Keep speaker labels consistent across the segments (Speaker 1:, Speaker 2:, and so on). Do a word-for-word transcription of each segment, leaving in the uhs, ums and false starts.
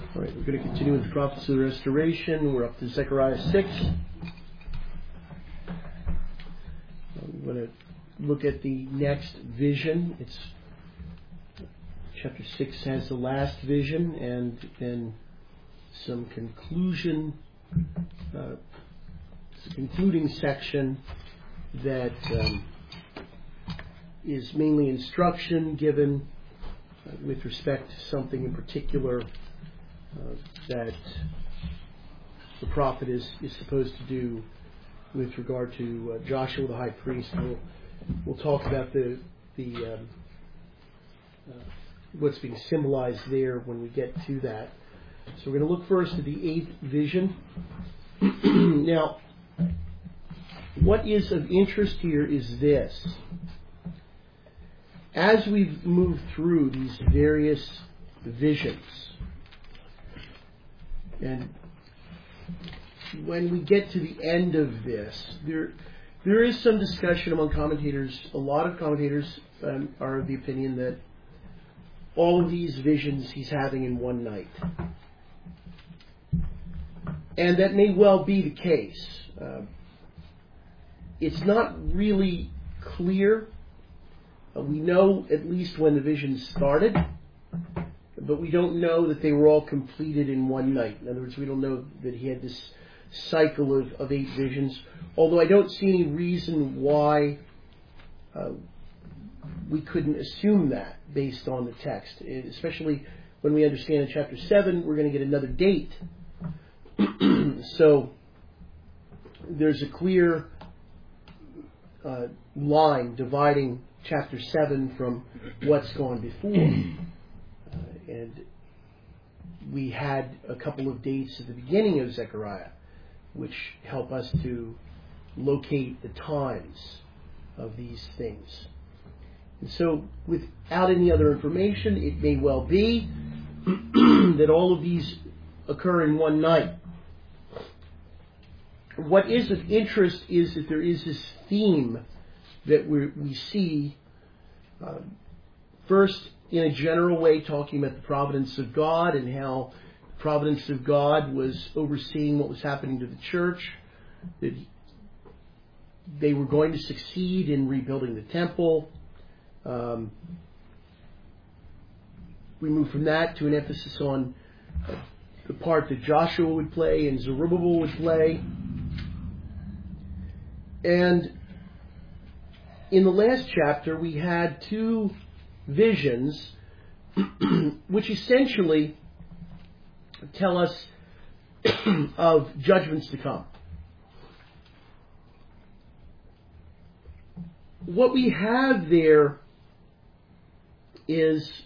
Speaker 1: All right, we're going to continue with the Prophets of the Restoration. We're up to Zechariah six. We're going to look at the next vision. It's chapter six has the last vision, and then some conclusion, uh, a concluding section that um, is mainly instruction given uh, with respect to something in particular uh, that the prophet is, is supposed to do with regard to uh, Joshua the high priest. We'll, we'll talk about the the um, uh, what's being symbolized there when we get to that. So we're going to look first at the eighth vision. Now, what is of interest here is this. As we've moved through these various visions, and when we get to the end of this, there there is some discussion among commentators. A lot of commentators um, are of the opinion that all of these visions he's having in one night. And that may well be the case. Uh, it's not really clear. Uh, we know at least when the visions started, but we don't know that they were all completed in one night. In other words, we don't know that he had this cycle of, of eight visions, although I don't see any reason why uh, we couldn't assume that based on the text, especially when we understand in chapter seven we're going to get another date. So there's a clear uh, line dividing chapter seven from what's gone before. Uh, and we had a couple of dates at the beginning of Zechariah which help us to locate the times of these things. And so without any other information, it may well be that all of these occur in one night. What is of interest is that there is this theme that we we see uh, first in a general way talking about the providence of God and how the providence of God was overseeing what was happening to the church, that they were going to succeed in rebuilding the temple. Um, we move from that to an emphasis on uh, the part that Joshua would play and Zerubbabel would play. And in the last chapter, we had two visions which essentially tell us of judgments to come. What we have there is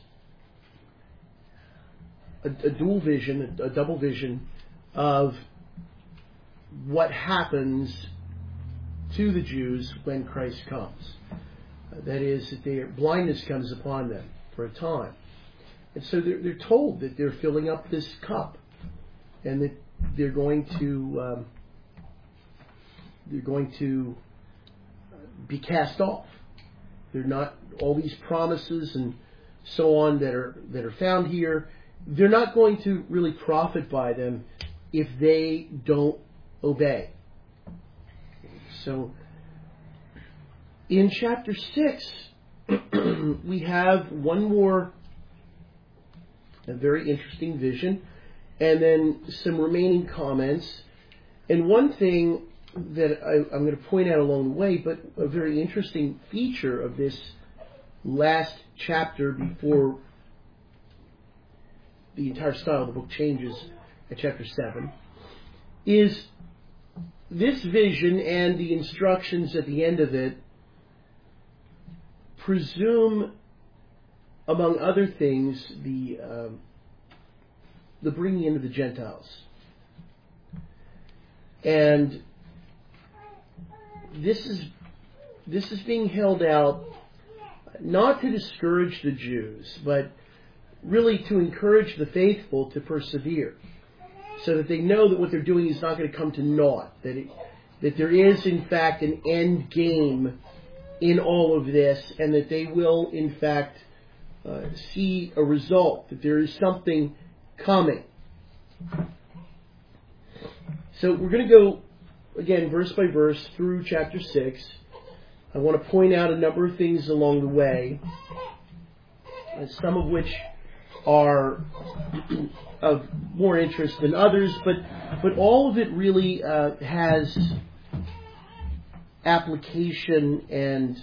Speaker 1: a, a dual vision, a, a double vision of what happens to the Jews when Christ comes. Uh, that is, that their blindness comes upon them for a time. And so they're, they're told that they're filling up this cup and that they're going to um, they're going to be cast off. They're not, all these promises and so on that are that are found here, they're not going to really profit by them if they don't obey. So in chapter six, we have one more a very interesting vision, and then some remaining comments. And one thing that I, I'm going to point out along the way, but a very interesting feature of this last chapter before the entire style of the book changes at chapter seven, is this vision and the instructions at the end of it presume, among other things, the uh, the bringing in of the Gentiles. And this is this is being held out not to discourage the Jews, but really to encourage the faithful to persevere, so that they know that what they're doing is not going to come to naught, that it, that there is in fact an end game in all of this, and that they will in fact uh, see a result, that there is something coming. So we're going to go, again, verse by verse through chapter six. I want to point out a number of things along the way, some of which are of more interest than others, but but all of it really uh, has application and,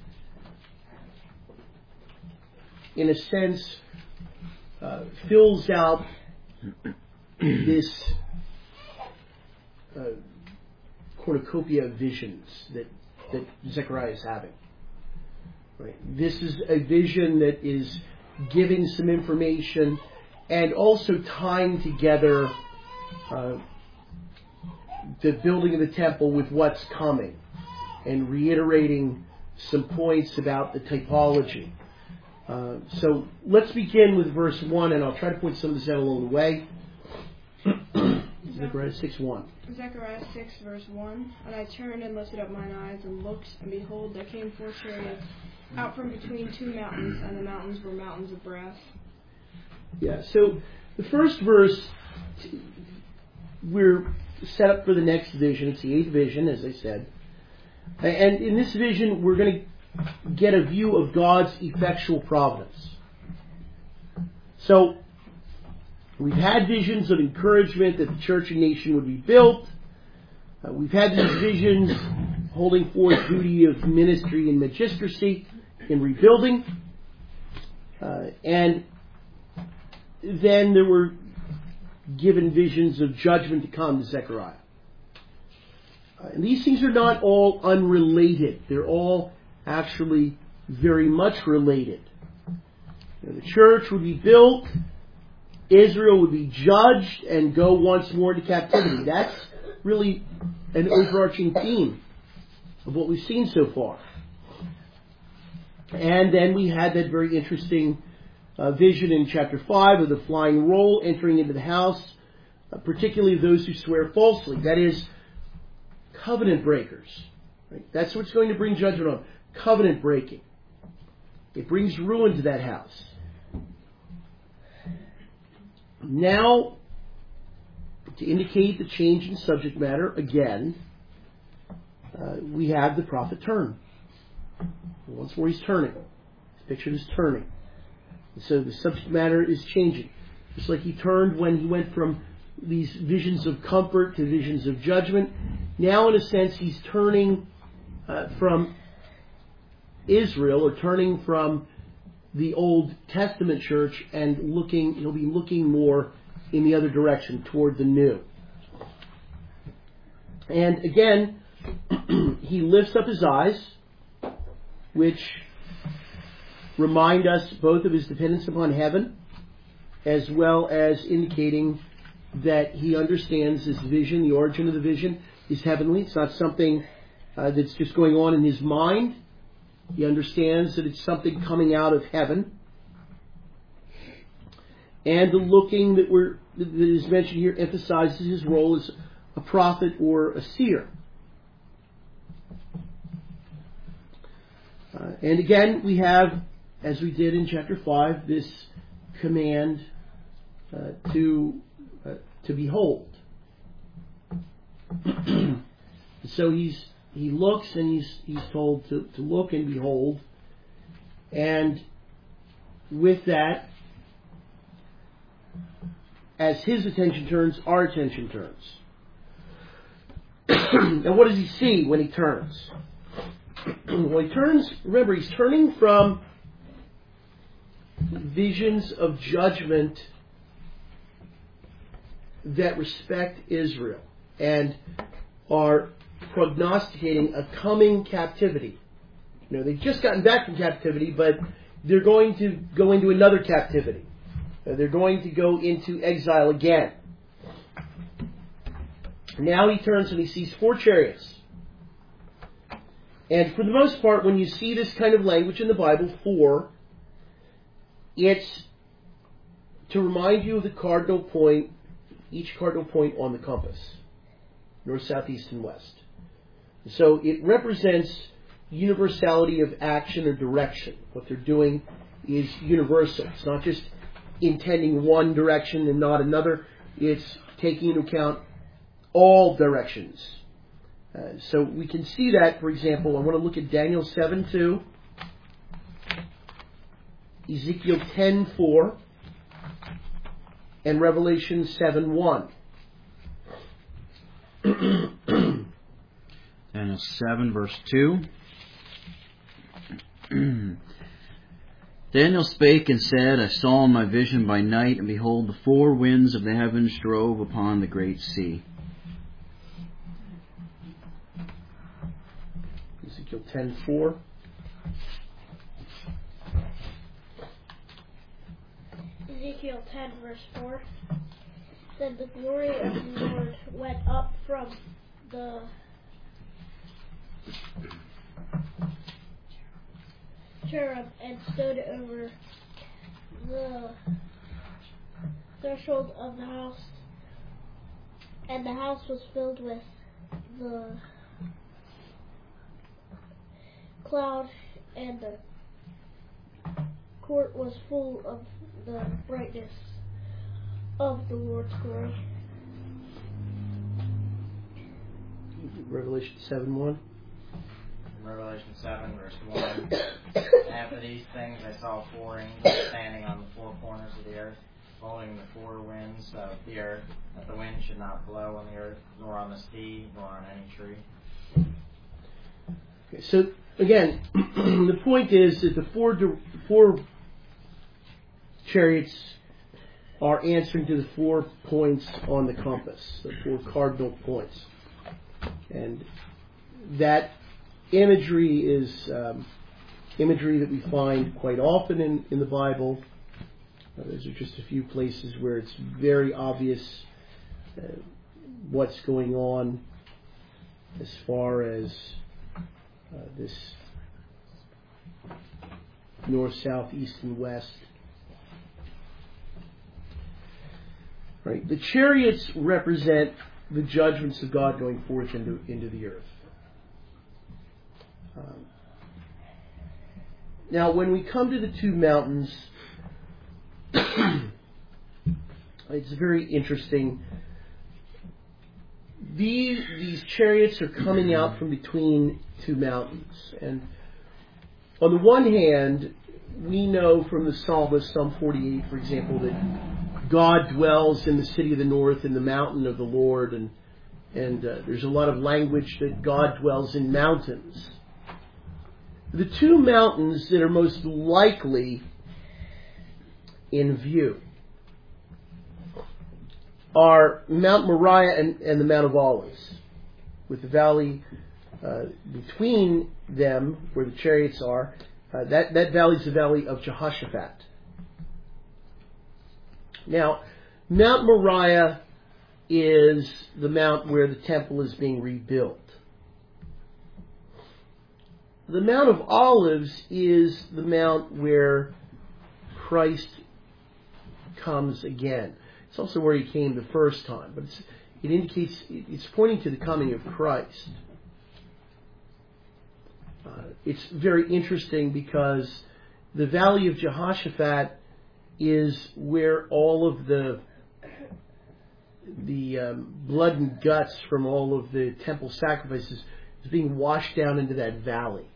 Speaker 1: in a sense, uh, fills out this uh, cornucopia of visions that, that Zechariah is having. Right? This is a vision that is giving some information and also tying together uh, the building of the temple with what's coming and reiterating some points about the typology. Uh, so let's begin with verse one, and I'll try to point some of this out along the way. Zechariah six one.
Speaker 2: Zechariah six verse one. And I turned and lifted up mine eyes and looked, and behold, there came four chariots out from between two mountains, and the mountains were mountains of brass.
Speaker 1: Yeah, so the first verse, we're set up for the next vision. It's the eighth vision, as I said. And in this vision, we're going to get a view of God's effectual providence. So, we've had visions of encouragement that the church and nation would be built. Uh, we've had these visions holding forth duty of ministry and magistracy in rebuilding. Uh, and then there were given visions of judgment to come to Zechariah. Uh, and these things are not all unrelated. They're all actually very much related. You know, the church would be built, Israel would be judged, and go once more into captivity. That's really an overarching theme of what we've seen so far. And then we had that very interesting uh, vision in chapter five of the flying roll entering into the house, uh, particularly those who swear falsely. That is, covenant breakers. Right? That's what's going to bring judgment on. Covenant breaking. It brings ruin to that house. Now, to indicate the change in subject matter, again, uh, we have the prophet turn. Once more he's turning. It's pictured as turning. And so the subject matter is changing. Just like he turned when he went from these visions of comfort to visions of judgment. Now, in a sense, he's turning uh, from Israel, or turning from the Old Testament church, and looking, he'll be looking more in the other direction, toward the new. And again, he lifts up his eyes, which remind us both of his dependence upon heaven, as well as indicating that he understands this vision, the origin of the vision is heavenly. It's not something uh, that's just going on in his mind. He understands that it's something coming out of heaven. And the looking that we're that is mentioned here emphasizes his role as a prophet or a seer. Uh, and again, we have, as we did in chapter five, this command uh, to uh, to behold. So he's he looks, and he's he's told to, to look and behold. And with that, as his attention turns, our attention turns. And what does he see when he turns? Well, he turns, remember, he's turning from visions of judgment that respect Israel and are prognosticating a coming captivity. You know, they've just gotten back from captivity, but they're going to go into another captivity. Uh, they're going to go into exile again. Now he turns and he sees four chariots. And for the most part, when you see this kind of language in the Bible, four, it's to remind you of the cardinal point, each cardinal point on the compass, north, south, east, and west. So it represents universality of action or direction. What they're doing is universal. It's not just intending one direction and not another. It's taking into account all directions. Uh, so we can see that, for example, I want to look at Daniel seven two, Ezekiel ten four, and Revelation seven one.
Speaker 3: Daniel seven, verse two. Daniel spake and said, I saw in my vision by night, and behold, the four winds of the heavens drove upon the great sea.
Speaker 1: Ezekiel ten four.
Speaker 4: Ezekiel ten, verse four. Then the glory of the Lord went up from the cherub and stood over the threshold of the house, and the house was filled with the cloud, and the court was full of the brightness of the Lord's glory.
Speaker 1: Revelation seven one.
Speaker 5: Revelation seven, verse one. After these things I saw four angels standing on the four corners of the earth, holding the four winds of the earth, that the wind should not blow on the earth, nor on the sea, nor on any tree.
Speaker 1: Okay, so again, the point is that the four four chariots are answering to the four points on the compass, the four cardinal points, and that imagery is um, imagery that we find quite often in, in the Bible. Uh, those are just a few places where it's very obvious uh, what's going on as far as uh, this north, south, east, and west. Right. The chariots represent the judgments of God going forth into, into the earth. Um, now, when we come to the two mountains, it's very interesting. These, these chariots are coming out from between two mountains. And on the one hand, we know from the psalmist, Psalm forty-eight, for example, that God dwells in the city of the north, in the mountain of the Lord. And, and uh, there's a lot of language that God dwells in mountains. The two mountains that are most likely in view are Mount Moriah and, and the Mount of Olives, with the valley uh, between them, where the chariots are. Uh, that, that valley is the valley of Jehoshaphat. Now, Mount Moriah is the mount where the temple is being rebuilt. The Mount of Olives is the mount where Christ comes again. It's also where he came the first time, but it's, it indicates it's pointing to the coming of Christ. Uh, it's very interesting because the Valley of Jehoshaphat is where all of the the um, blood and guts from all of the temple sacrifices is being washed down into that valley.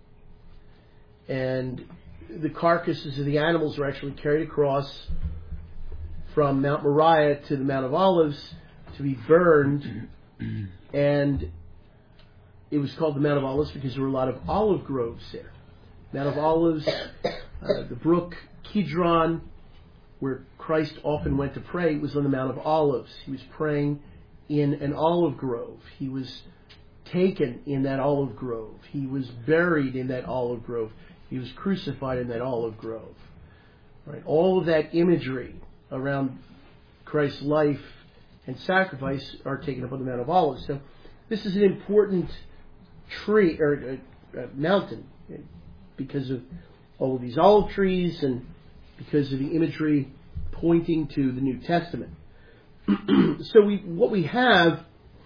Speaker 1: And the carcasses of the animals were actually carried across from Mount Moriah to the Mount of Olives to be burned. And it was called the Mount of Olives because there were a lot of olive groves there. Mount of Olives, uh, the brook Kidron, where Christ often went to pray, was on the Mount of Olives. He was praying in an olive grove. He was taken in that olive grove. He was buried in that olive grove. He was crucified in that olive grove. Right? All of that imagery around Christ's life and sacrifice are taken up on the Mount of Olives. So this is an important tree or uh, uh, mountain because of all of these olive trees and because of the imagery pointing to the New Testament. So we, what we have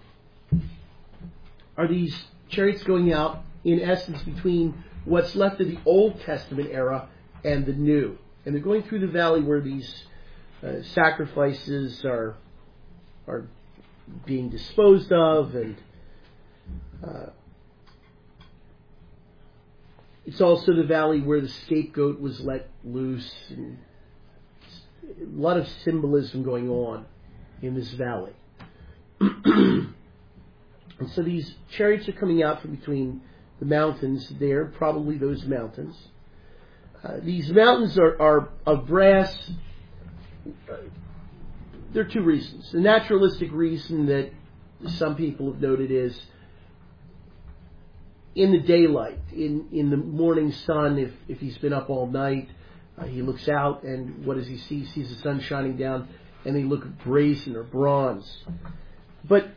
Speaker 1: are these chariots going out, in essence, between what's left of the Old Testament era and the New. And they're going through the valley where these uh, sacrifices are are being disposed of, and uh, it's also the valley where the scapegoat was let loose, and a lot of symbolism going on in this valley. And so these chariots are coming out from between the mountains there, probably those mountains. Uh, these mountains are, are of brass. There are two reasons. The naturalistic reason that some people have noted is in the daylight, in, in the morning sun, if, if he's been up all night, uh, he looks out and what does he see? He sees the sun shining down, and they look brazen or bronze. But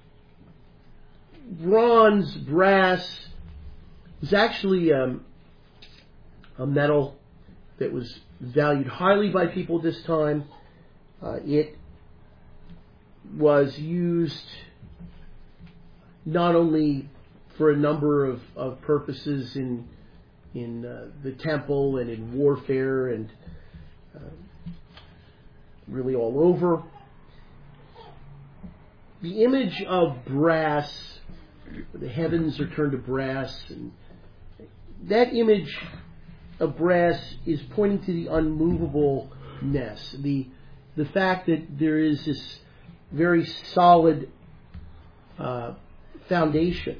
Speaker 1: bronze, brass, was actually um, a metal that was valued highly by people at this time. Uh, it was used not only for a number of, of purposes in in uh, the temple and in warfare and uh, really all over. The image of brass, the heavens are turned to brass, and that image of brass is pointing to the unmovableness, the the fact that there is this very solid uh, foundation.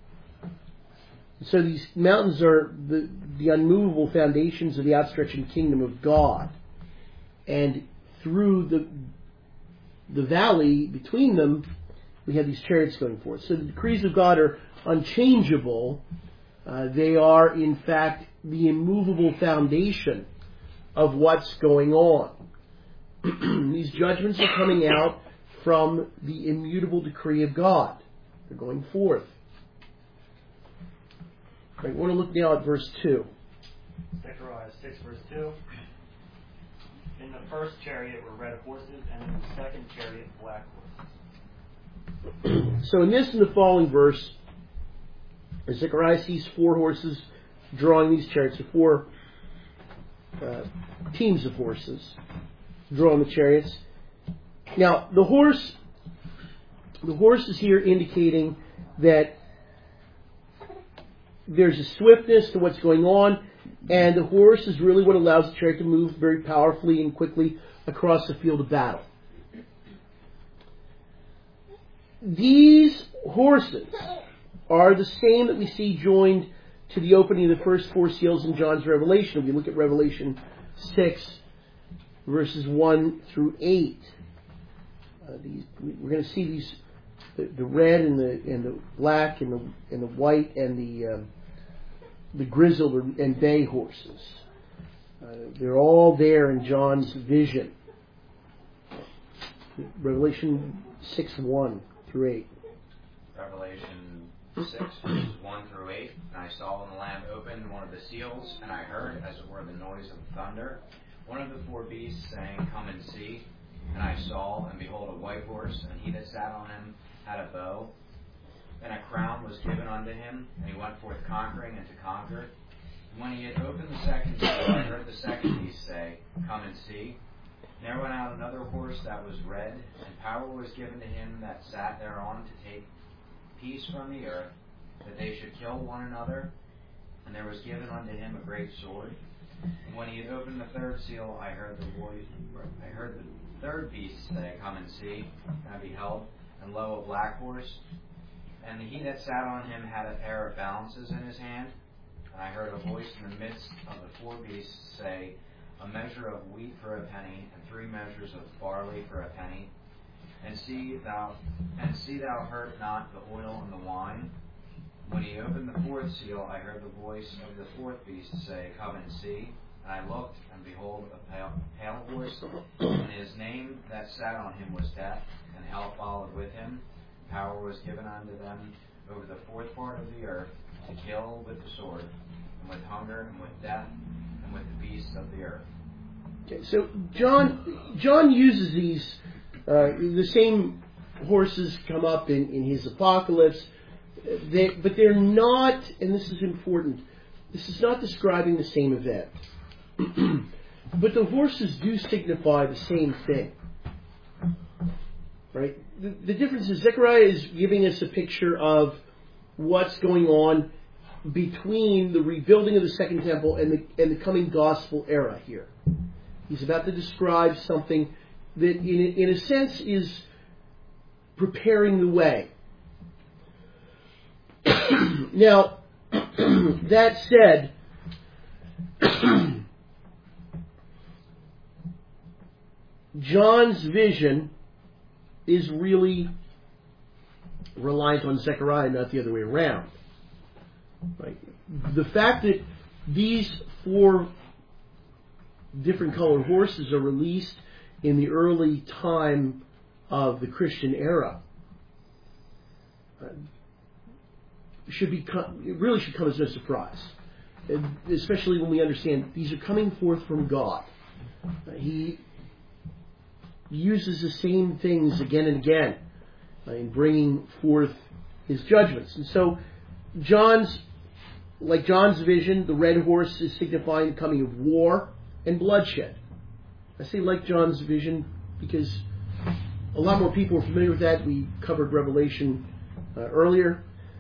Speaker 1: So these mountains are the, the unmovable foundations of the outstretching kingdom of God. And through the the valley between them, we have these chariots going forth. So the decrees of God are unchangeable. Uh, they are, in fact, the immovable foundation of what's going on. These judgments are coming out from the immutable decree of God. They're going forth. Right, we want to look now at verse two.
Speaker 6: Zechariah six, verse two. In the first chariot were red horses, and in the second chariot black horses.
Speaker 1: So in this and the following verse, Zechariah sees four horses drawing these chariots, or four uh, teams of horses drawing the chariots. Now, the horse, the horse is here indicating that there's a swiftness to what's going on, and the horse is really what allows the chariot to move very powerfully and quickly across the field of battle. These horses are the same that we see joined to the opening of the first four seals in John's Revelation. If you look at Revelation six, verses one through eight, uh, these, we're going to see these the, the red and the and the black and the and the white and the um, the grizzled and bay horses. Uh, they're all there in John's vision. Revelation six one through eight.
Speaker 7: Revelation six, verses one through eight. And I saw when the Lamb opened one of the seals, and I heard, as it were, the noise of thunder. One of the four beasts saying, "Come and see." And I saw, and behold, a white horse, and he that sat on him had a bow, and a crown was given unto him, and he went forth conquering and to conquer. And when he had opened the second seal, I heard the second beast say, "Come and see." And there went out another horse that was red, and power was given to him that sat thereon to take peace from the earth, that they should kill one another. And there was given unto him a great sword. And when he had opened the third seal, I heard the voice, I heard the third beast say, "Come and see." And I beheld, and lo, a black horse, and he that sat on him had a pair of balances in his hand. And I heard a voice in the midst of the four beasts say, "A measure of wheat for a penny, and three measures of barley for a penny. And see thou, and see thou hurt not the oil and the wine." When he opened the fourth seal, I heard the voice of the fourth beast say, "Come and see." And I looked, and behold, a pale, pale horse, and his name that sat on him was Death, and hell followed with him. Power was given unto them over the fourth part of the earth to kill with the sword, and with hunger, and with death, and with the beasts of the earth.
Speaker 1: Okay, so John John uses these uh, the same horses come up in, in his apocalypse, they, but they're not, and this is important. This is not describing the same event, but the horses do signify the same thing, right? the difference is Zechariah is giving us a picture of what's going on between the rebuilding of the Second Temple and the, and the coming gospel era here. He's about to describe something that, in, in a sense, is preparing the way. Now, that said, John's vision is really reliant on Zechariah, not the other way around. Right? The fact that these four different colored horses are released in the early time of the Christian era uh, should be it really should come as no surprise, especially when we understand these are coming forth from God. Uh, he uses the same things again and again uh, in bringing forth his judgments. And so John's, like John's vision, the red horse is signifying the coming of war and bloodshed. I say like John's vision because a lot more people are familiar with that. We covered Revelation uh, earlier.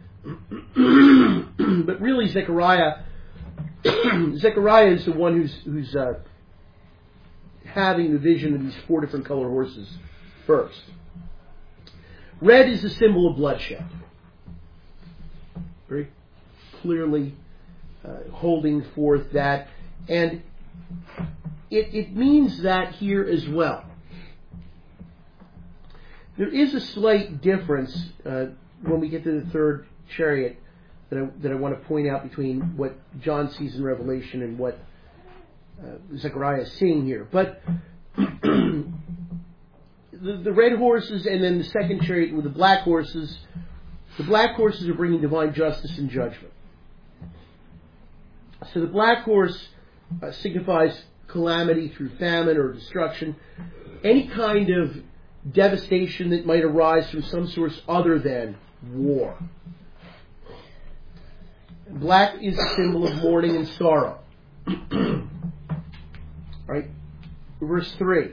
Speaker 1: But really Zechariah Zechariah is the one who's who's uh, having the vision of these four different color horses first. Red is a symbol of bloodshed. Very clearly uh, holding forth that. And it, it means that here as well. There is a slight difference uh, when we get to the third chariot that I, that I want to point out between what John sees in Revelation and what uh, Zechariah is seeing here. But the, the red horses and then the second chariot with the black horses, the black horses are bringing divine justice and judgment. So the black horse uh, signifies calamity through famine or destruction, any kind of devastation that might arise from some source other than war. Black is a symbol of mourning and sorrow. Right? Verse three.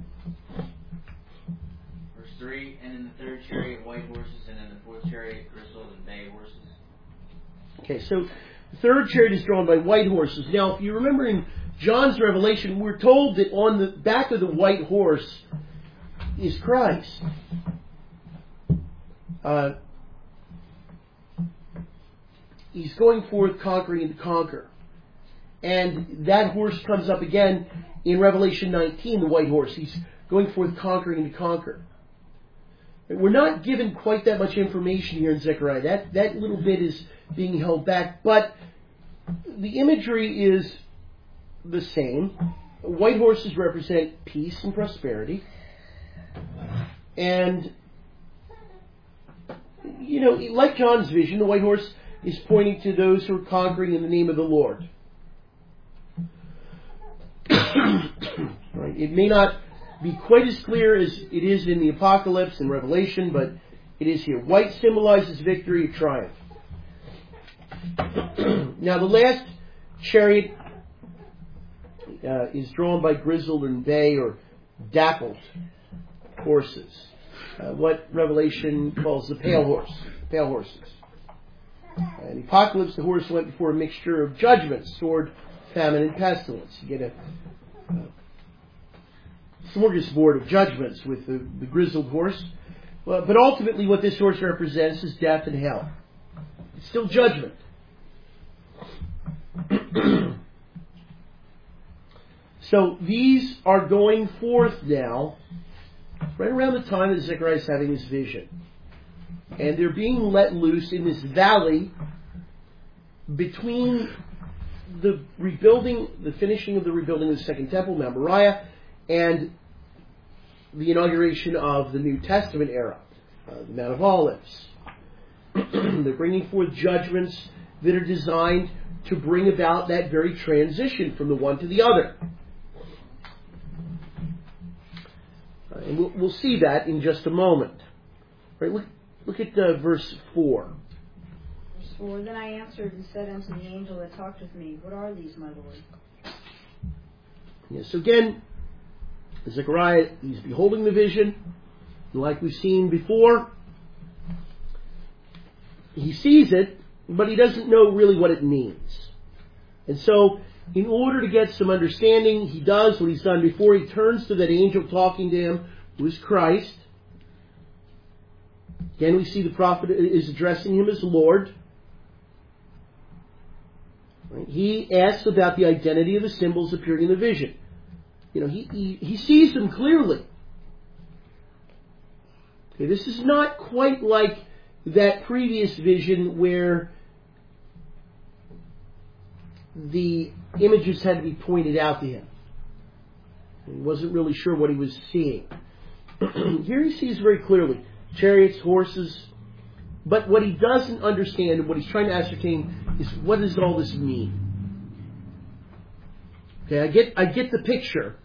Speaker 3: Verse three, and in the third chariot white horses, and in the fourth chariot grizzled and bay horses.
Speaker 1: Okay, so the third chariot is drawn by white horses. Now, if you remember in John's Revelation, we're told that on the back of the white horse is Christ. Uh, he's going forth conquering and to conquer. And that horse comes up again in Revelation nineteen, the white horse. He's going forth conquering and to conquer. We're not given quite that much information here in Zechariah. That, that little bit is being held back. But the imagery is the same. White horses represent peace and prosperity. And, you know, like John's vision, the white horse is pointing to those who are conquering in the name of the Lord. Right? It may not be quite as clear as it is in the Apocalypse and Revelation, but it is here. White symbolizes victory or triumph. Now, the last chariot uh, is drawn by grizzled and bay or dappled horses. Uh, what Revelation calls the pale horse, pale horses. Uh, in the Apocalypse, the horse went before a mixture of judgment, sword, famine, and pestilence. You get a uh, smorgasbord of judgments with the, the grizzled horse. Well, but ultimately, what this horse represents is death and hell. It's still judgment. So these are going forth now, right around the time that Zechariah is having his vision. And they're being let loose in this valley between the rebuilding, the finishing of the rebuilding of the Second Temple, Mount Moriah, and the inauguration of the New Testament era, uh, the Mount of Olives. They're bringing forth judgments that are designed to bring about that very transition from the one to the other. Uh, and we'll, we'll see that in just a moment. Right, look, look at uh, verse four.
Speaker 8: Verse four, then I answered and said unto the angel that talked with me, what are these, my Lord?
Speaker 1: Yes, so again, Zechariah, he's beholding the vision. Like we've seen before, he sees it, but he doesn't know really what it means. And so, in order to get some understanding, he does what he's done before. He turns to that angel talking to him, who is Christ. Again, we see the prophet is addressing him as Lord. He asks about the identity of the symbols appearing in the vision. You know, he, he, he sees them clearly. Okay, this is not quite like that previous vision where the images had to be pointed out to him. He wasn't really sure what he was seeing. Here he sees very clearly chariots, horses, but what he doesn't understand and what he's trying to ascertain is, what does all this mean? Okay, I get I get the picture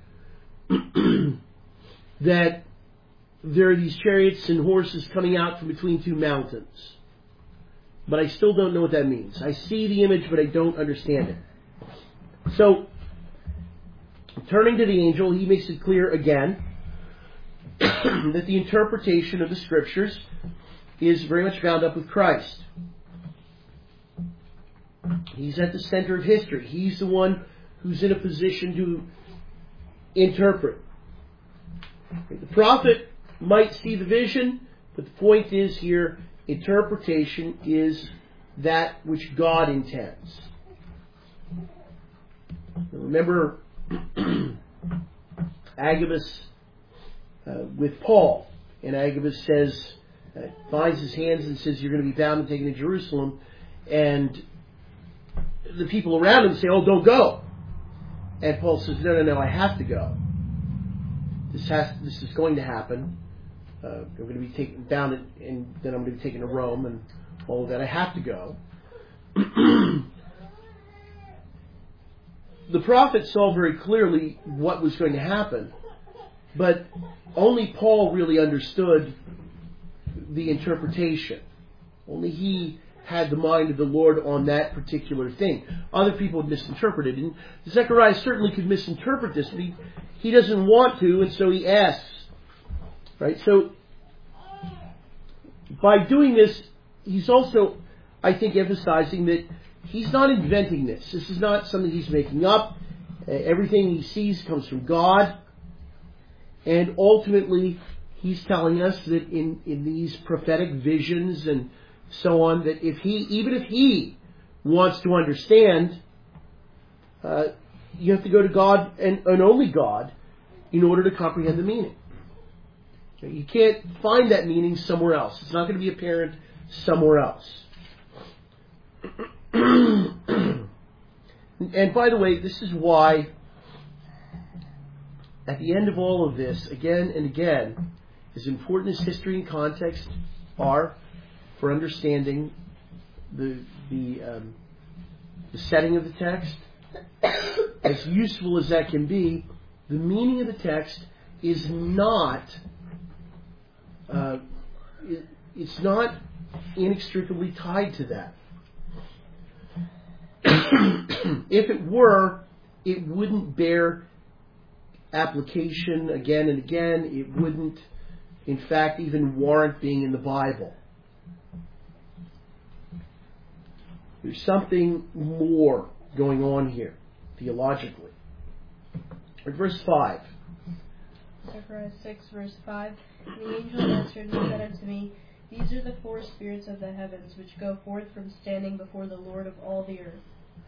Speaker 1: that there are these chariots and horses coming out from between two mountains. But I still don't know what that means. I see the image, but I don't understand it. So, turning to the angel, he makes it clear again that the interpretation of the Scriptures is very much bound up with Christ. He's at the center of history. He's the one who's in a position to interpret. The prophet might see the vision, but the point is here, interpretation is that which God intends. Remember Agabus uh, with Paul, and Agabus says, uh, binds his hands and says, you're going to be bound and taken to Jerusalem, and the people around him say, oh, don't go. And Paul says, no, no, no, I have to go. This has, this is going to happen. Uh, I'm going to be taken bound, and, and then I'm going to be taken to Rome, and all of that. I have to go. The prophet saw very clearly what was going to happen, but only Paul really understood the interpretation. Only he had the mind of the Lord on that particular thing. Other people had misinterpreted, and Zechariah certainly could misinterpret this, but he, he doesn't want to, and so he asks. Right? So, by doing this, he's also, I think, emphasizing that he's not inventing this. This is not something he's making up. Uh, everything he sees comes from God. And ultimately, he's telling us that in, in these prophetic visions and so on, that if he, even if he wants to understand, uh, you have to go to God and, and only God in order to comprehend the meaning. You can't find that meaning somewhere else. It's not going to be apparent somewhere else. And by the way, this is why at the end of all of this, again and again, as important as history and context are for understanding the the, um, the setting of the text, as useful as that can be, the meaning of the text is not uh, it, it's not inextricably tied to that. If it were, it wouldn't bear application again and again. It wouldn't, in fact, even warrant being in the Bible. There's something more going on here, theologically. Verse five.
Speaker 2: Zechariah six, verse five. And the angel answered and said unto me, These are the four spirits of the heavens, which go forth from standing before the Lord of all the earth.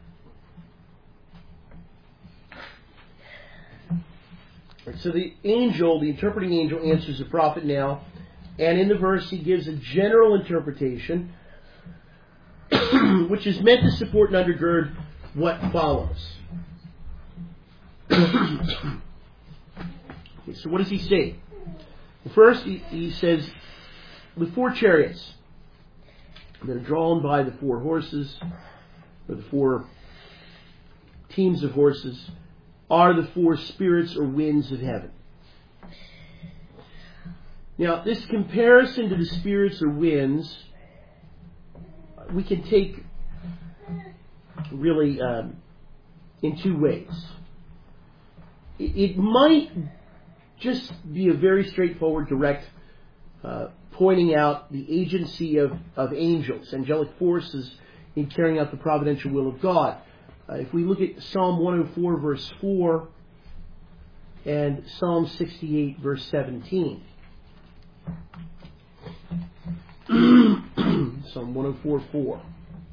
Speaker 1: Right, so the angel, the interpreting angel, answers the prophet now, and in the verse he gives a general interpretation, which is meant to support and undergird what follows. Okay, so what does he say? First, he, he says, the four chariots that are drawn by the four horses, or the four teams of horses, are the four spirits or winds of heaven. Now, this comparison to the spirits or winds, we can take really um, in two ways. It, it might just be a very straightforward, direct uh, pointing out the agency of, of angels, angelic forces in carrying out the providential will of God. Uh, if we look at Psalm one oh four verse four and Psalm sixty-eight verse seventeen. Psalm one oh four four.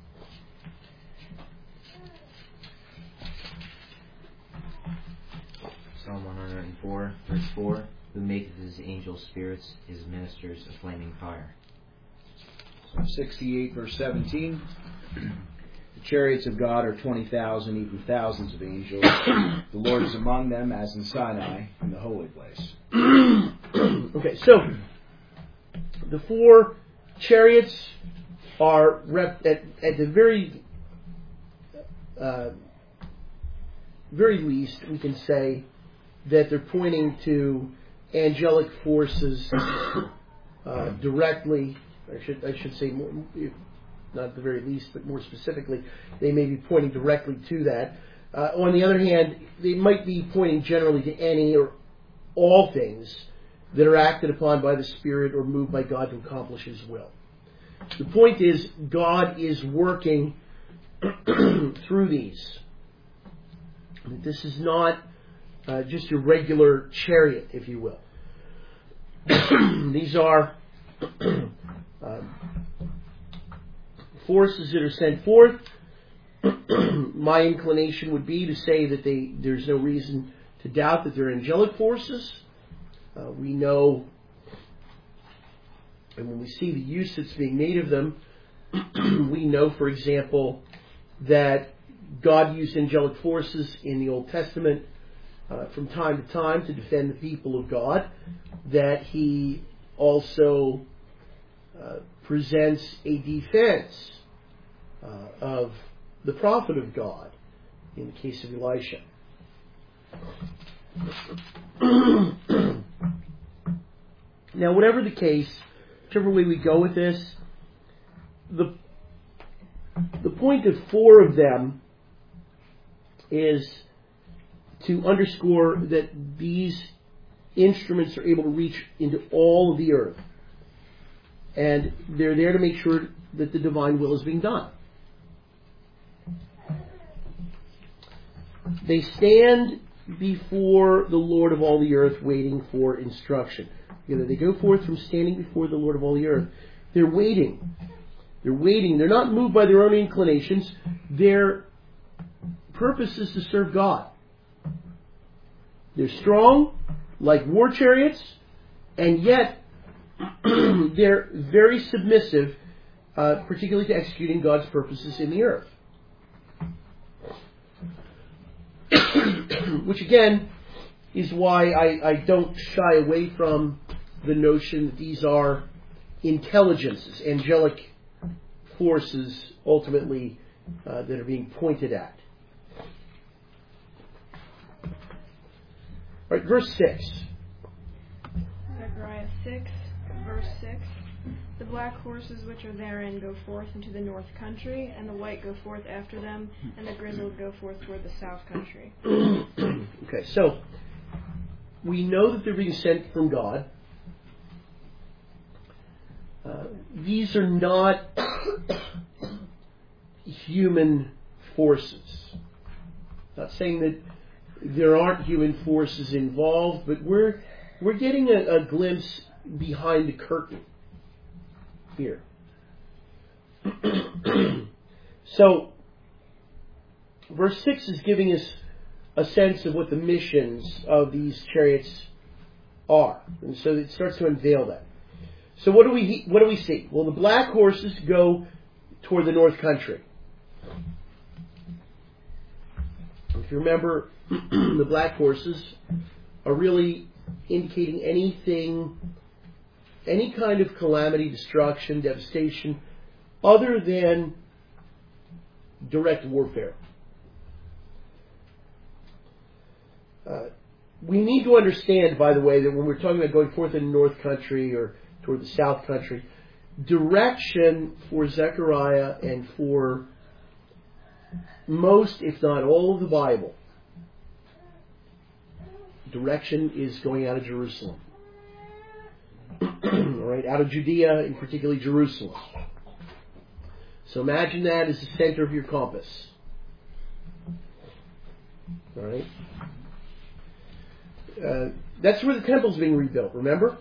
Speaker 9: Psalm one hundred four, verse four, who maketh his angels spirits, his ministers a flaming fire.
Speaker 10: Psalm sixty-eight, verse seventeen, the chariots of God are twenty thousand, even thousands of angels. The Lord is among them, as in Sinai, in the holy place.
Speaker 1: Okay, so the four chariots are rep- at, at the very uh, very least, we can say that they're pointing to angelic forces uh, directly. I should I should say more, if not at the very least, but more specifically, they may be pointing directly to that. Uh, on the other hand, they might be pointing generally to any or all things that are acted upon by the Spirit or moved by God to accomplish His will. The point is, God is working through these. This is not uh, just your regular chariot, if you will. These are uh, forces that are sent forth. My inclination would be to say that they there's no reason to doubt that they're angelic forces. Uh, we know, and when we see the use that's being made of them, we know, for example, that God used angelic forces in the Old Testament uh, from time to time to defend the people of God, that He also uh, presents a defense uh, of the prophet of God in the case of Elisha. Now, whatever the case, whichever way we go with this, the the point of four of them is to underscore that these instruments are able to reach into all of the earth. And they're there to make sure that the divine will is being done. They stand before the Lord of all the earth waiting for instruction. You know, they go forth from standing before the Lord of all the earth. They're waiting. They're waiting. They're not moved by their own inclinations. Their purpose is to serve God. They're strong, like war chariots, and yet they're very submissive, uh, particularly to executing God's purposes in the earth. Which again is why I, I don't shy away from the notion that these are intelligences, angelic forces ultimately uh, that are being pointed at. All right, verse six.
Speaker 11: Zechariah six, verse six. The black horses which are therein go forth into the north country, and the white go forth after them, and the grizzled go forth toward the south country.
Speaker 1: Okay, so we know that they're being sent from God. Uh, these are not human forces. Not saying that there aren't human forces involved, but we're we're getting a, a glimpse behind the curtain here. So, verse six is giving us a sense of what the missions of these chariots are, and so it starts to unveil that. So, what do we what do we see? Well, the black horses go toward the north country. If you remember, the black horses are really indicating anything, any kind of calamity, destruction, devastation, other than direct warfare. Uh, we need to understand, by the way, that when we're talking about going forth in the north country or toward the south country, direction for Zechariah and for most, if not all, of the Bible, direction is going out of Jerusalem. all right, out of Judea, and particularly Jerusalem. So imagine that as the center of your compass. All right. Uh, that's where the temple's being rebuilt, remember?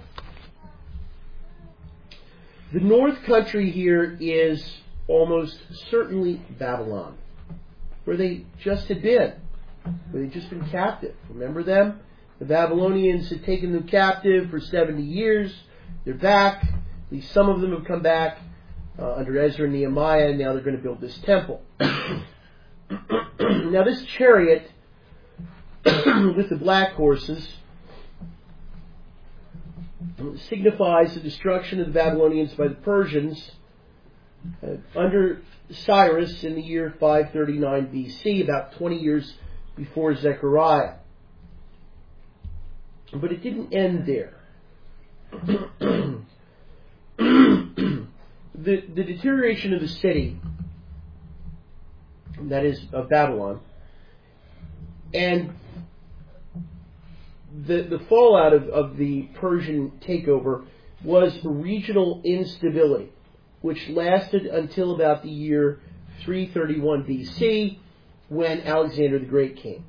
Speaker 1: The north country here is almost certainly Babylon, where they just had been, where they'd just been captive. Remember them? The Babylonians had taken them captive for seventy years. They're back. At least some of them have come back uh, under Ezra and Nehemiah, and now they're going to build this temple. Now this chariot with the black horses signifies the destruction of the Babylonians by the Persians uh, under Cyrus in the year five thirty-nine B C, about twenty years before Zechariah. But it didn't end there. the, the deterioration of the city, that is, of Babylon, and the, the fallout of, of the Persian takeover was regional instability, which lasted until about the year three thirty-one B C, when Alexander the Great came.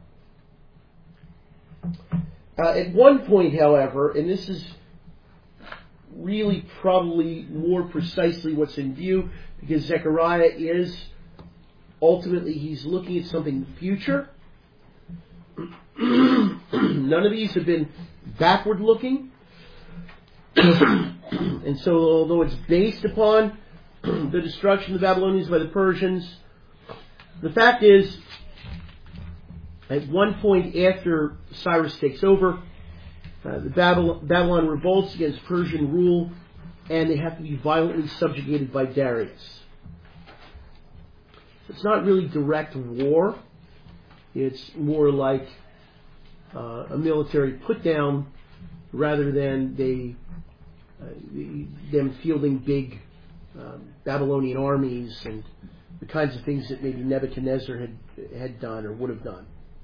Speaker 1: Uh, at one point, however, and this is really probably more precisely what's in view, because Zechariah is, ultimately, he's looking at something in the future. None of these have been backward looking. And so, although it's based upon the destruction of the Babylonians by the Persians, the fact is, at one point after Cyrus takes over, uh, the Babylon, Babylon revolts against Persian rule, and they have to be violently subjugated by Darius. It's not really direct war. It's more like uh, a military put-down rather than they, uh, them fielding big um, Babylonian armies and the kinds of things that maybe Nebuchadnezzar had, had done or would have done.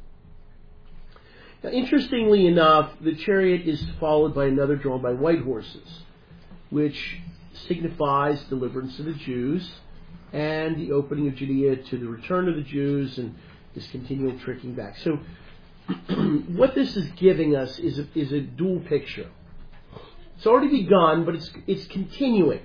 Speaker 1: Now, interestingly enough, the chariot is followed by another drawn by white horses, which signifies deliverance of the Jews and the opening of Judea to the return of the Jews and this continual tricking back. So what this is giving us is a, is a dual picture. It's already begun, but it's it's continuing.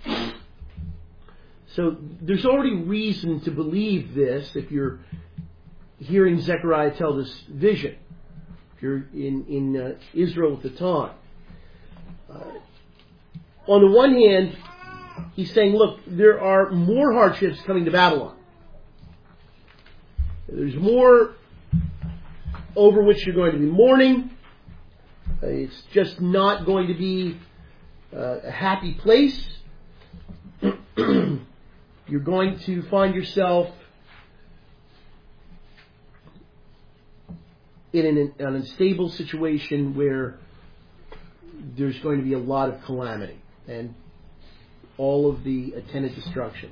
Speaker 1: So there's already reason to believe this if you're hearing Zechariah tell this vision. If you're in, in uh, Israel at the time. Uh, on the one hand, he's saying, look, there are more hardships coming to Babylon. There's more over which you're going to be mourning. Uh, it's just not going to be uh, a happy place. You're going to find yourself in an, an unstable situation where there's going to be a lot of calamity and all of the attendant destruction.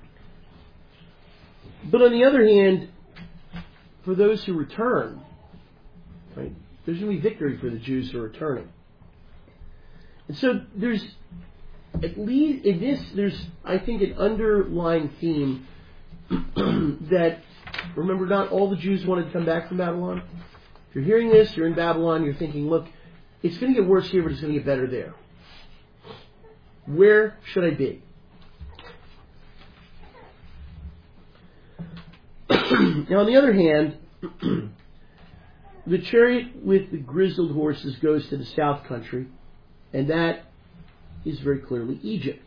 Speaker 1: But on the other hand, for those who return, right, there's going to be victory for the Jews who are returning. And so there's, at least in this, there's, I think, an underlying theme that, remember, not all the Jews wanted to come back from Babylon. If you're hearing this, you're in Babylon, you're thinking, look, it's going to get worse here, but it's going to get better there. Where should I be? Now, on the other hand, the chariot with the grizzled horses goes to the south country, and that is very clearly Egypt.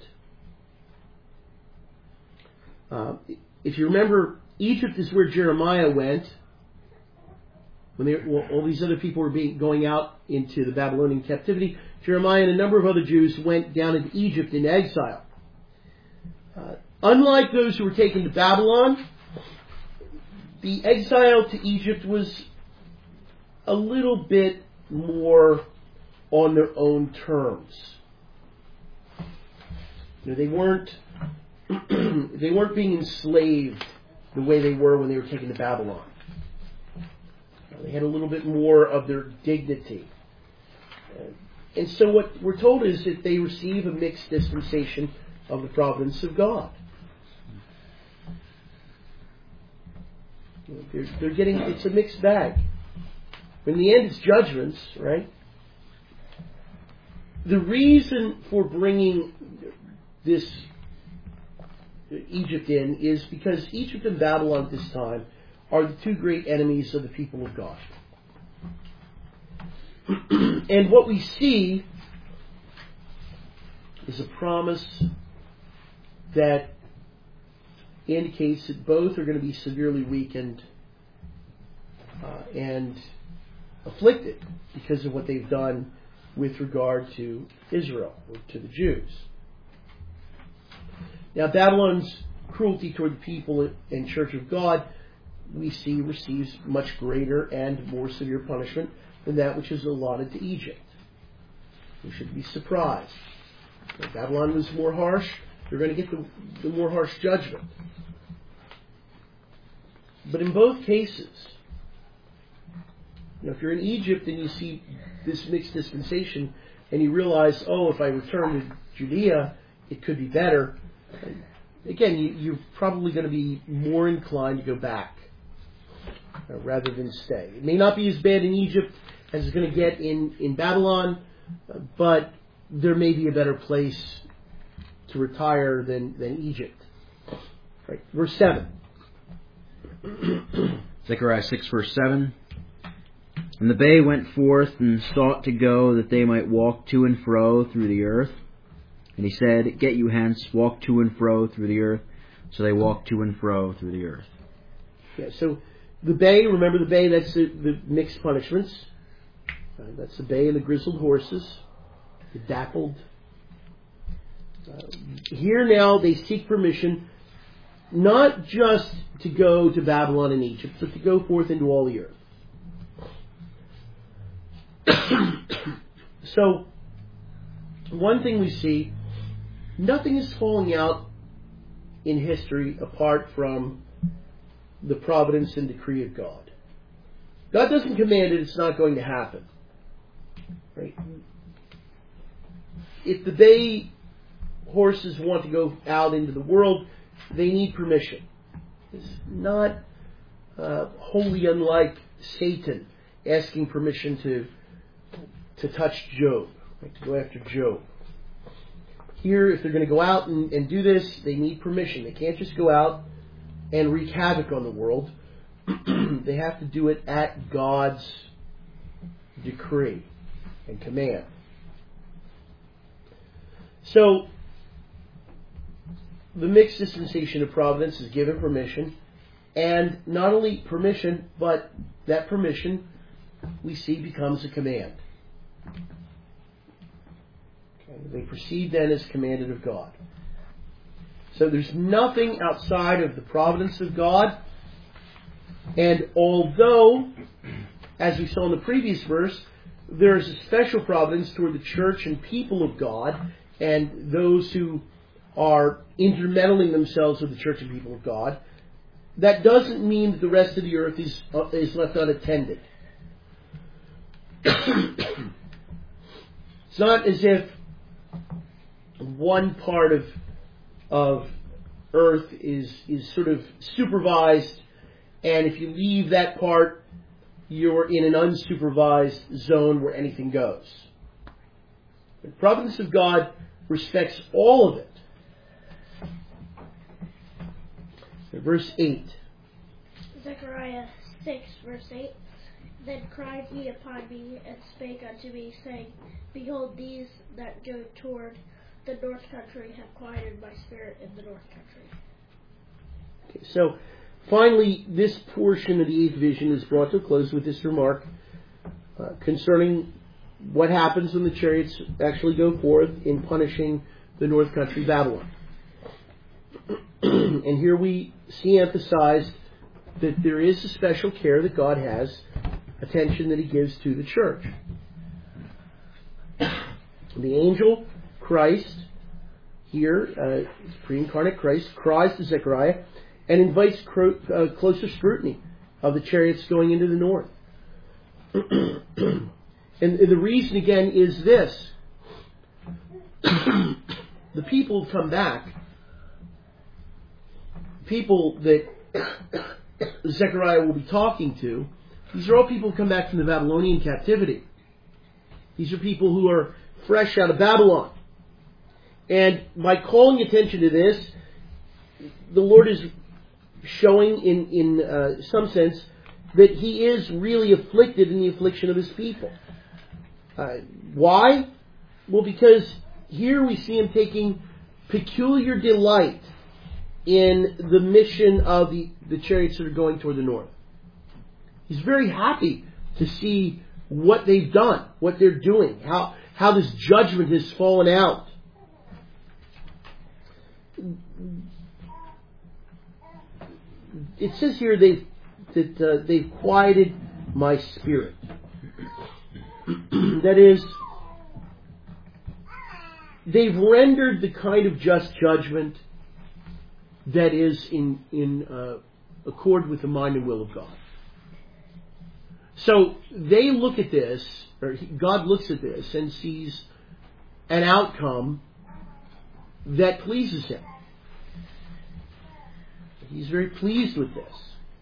Speaker 1: Uh, if you remember, Egypt is where Jeremiah went when they, well, all these other people were being, going out into the Babylonian captivity. Jeremiah and a number of other Jews went down into Egypt in exile. Uh, unlike those who were taken to Babylon, the exile to Egypt was a little bit more on their own terms. You know, they weren't they weren't being enslaved the way they were when they were taken to Babylon. They had a little bit more of their dignity. Uh, and so what we're told is that they receive a mixed dispensation of the providence of God. They're, they're getting, it's a mixed bag. In the end, it's judgments, right? The reason for bringing this Egypt in is because Egypt and Babylon at this time are the two great enemies of the people of God. And what we see is a promise that indicates that both are going to be severely weakened uh, and afflicted because of what they've done with regard to Israel, or to the Jews. Now, Babylon's cruelty toward the people and Church of God, we see, receives much greater and more severe punishment than that which is allotted to Egypt. We should be surprised. If Babylon was more harsh, you're going to get the, the more harsh judgment. But in both cases, you know, if you're in Egypt and you see this mixed dispensation and you realize, oh, if I return to Judea, it could be better. Again, you, you're probably going to be more inclined to go back uh, rather than stay. It may not be as bad in Egypt as it's going to get in, in Babylon, uh, but there may be a better place to retire than, than Egypt. Right. Verse seven.
Speaker 3: Zechariah six, verse seven. And the bay went forth and sought to go, that they might walk to and fro through the earth. And he said, Get you hence, walk to and fro through the earth. So they walked to and fro through the earth.
Speaker 1: Yeah, so the bay, remember the bay, that's the, the mixed punishments. Uh, that's the bay and the grizzled horses, the dappled. Uh, here now they seek permission not just to go to Babylon and Egypt, but to go forth into all the earth. So, one thing we see, nothing is falling out in history apart from the providence and decree of God. God doesn't command it, it's not going to happen. Right? If the bay horses want to go out into the world, they need permission. It's not uh, wholly unlike Satan asking permission to to touch Job, right, to go after Job. Here, if they're going to go out and, and do this, they need permission. They can't just go out and wreak havoc on the world. They have to do it at God's decree and command. So, the mixed dispensation of providence is given permission, and not only permission, but that permission we see becomes a command. Okay, they proceed then as commanded of God. So there's nothing outside of the providence of God, and although, as we saw in the previous verse, there is a special providence toward the church and people of God, and those who are intermeddling themselves with the church and people of God, that doesn't mean that the rest of the earth is, uh, is left unattended. It's not as if one part of of earth is is sort of supervised, and if you leave that part, you're in an unsupervised zone where anything goes. The providence of God respects all of it. Verse eight.
Speaker 4: Zechariah six, verse eight. Then cried he upon me, and spake unto me, saying, Behold, these that go toward the north country have quieted my spirit in the north country.
Speaker 1: Okay, so, finally, this portion of the eighth vision is brought to a close with this remark uh, concerning what happens when the chariots actually go forth in punishing the north country, Babylon. And here we see emphasized that there is a special care that God has, attention that He gives to the church. The angel, Christ, here, uh, pre-incarnate Christ, cries to Zechariah and invites cro- uh, closer scrutiny of the chariots going into the north. And the reason, again, is this. The people who come back, people that Zechariah will be talking to, these are all people who come back from the Babylonian captivity. These are people who are fresh out of Babylon. And by calling attention to this, the Lord is showing in, in uh, some sense that He is really afflicted in the affliction of His people. Uh, why? Well, because here we see Him taking peculiar delight in the mission of the, the chariots that are going toward the north. He's very happy to see what they've done, what they're doing, how, how this judgment has fallen out. It says here they've, that uh, they've quieted my spirit. That is, they've rendered the kind of just judgment that is in, in uh, accord with the mind and will of God. So they look at this, or God looks at this and sees an outcome that pleases Him. He's very pleased with this.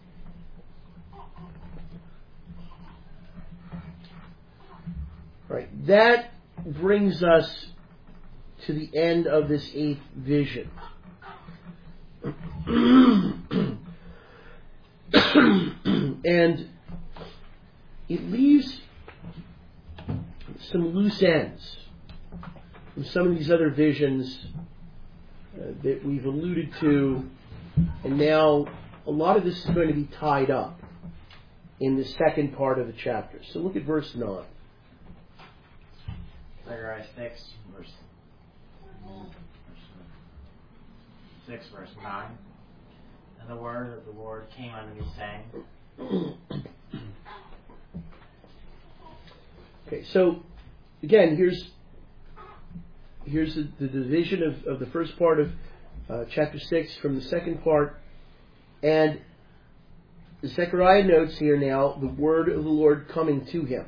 Speaker 1: Right. That brings us to the end of this eighth vision. And it leaves some loose ends from some of these other visions uh, that we've alluded to, and now a lot of this is going to be tied up in the second part of the chapter. So look at verse nine.
Speaker 5: Zechariah six, verse six, verse nine. And the word of the Lord came unto me, saying.
Speaker 1: Okay, so again, here's here's the, the division of, of the first part of uh, chapter six from the second part, and Zechariah notes here now the word of the Lord coming to him.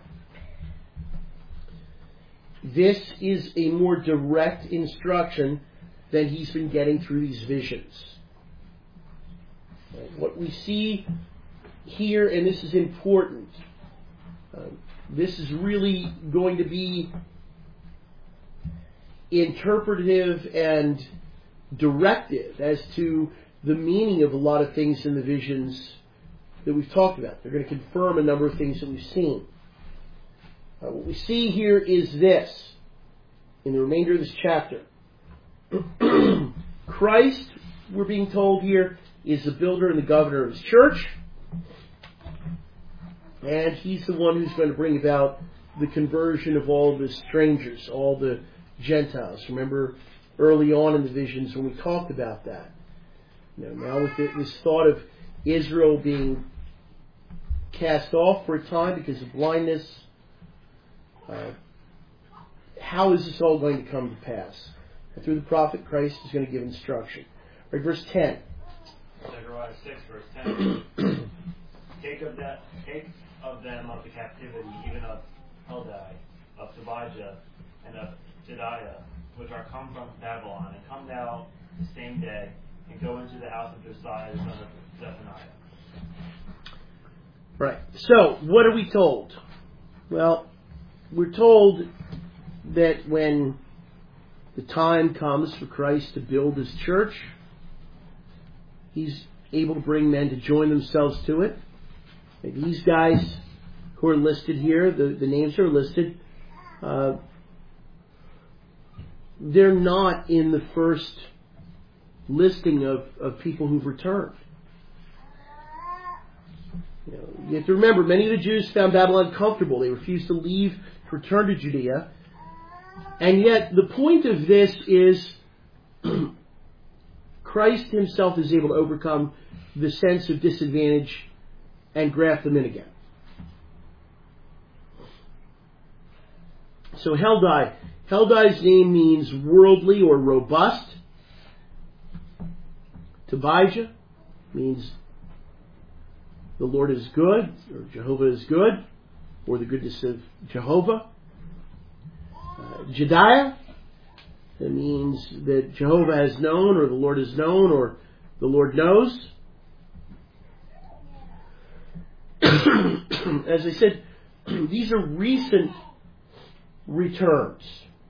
Speaker 1: This is a more direct instruction than he's been getting through these visions. What we see here, and this is important, uh, this is really going to be interpretive and directive as to the meaning of a lot of things in the visions that we've talked about. They're going to confirm a number of things that we've seen. Uh, what we see here is this, in the remainder of this chapter. Christ, we're being told here, is the builder and the governor of His church. And He's the one who's going to bring about the conversion of all the strangers, all the Gentiles. Remember early on in the visions when we talked about that. You know, now with this thought of Israel being cast off for a time because of blindness, uh, how is this all going to come to pass? And through the prophet, Christ is going to give instruction. Right, verse ten.
Speaker 6: Zechariah six, verse ten. Take of that, take of them of the captivity, even of Heldai, of Tobijah, and of Jediah, which are come from Babylon, and come now the same day, and go into the house of Josiah, the son of Zephaniah.
Speaker 1: Right. So, what are we told? Well, we're told that when the time comes for Christ to build His church, He's able to bring men to join themselves to it. And these guys who are listed here, the, the names are listed, uh, they're not in the first listing of, of people who've returned. You know, you have to remember, many of the Jews found Babylon comfortable. They refused to leave, to return to Judea. And yet, the point of this is Christ Himself is able to overcome the sense of disadvantage and graft them in again. So Heldai. Heldai's name means worldly or robust. Tobijah means the Lord is good, or Jehovah is good. or the goodness of Jehovah. Uh, Jediah, that means that Jehovah has known, or the Lord has known, or the Lord knows. As I said, these are recent returns.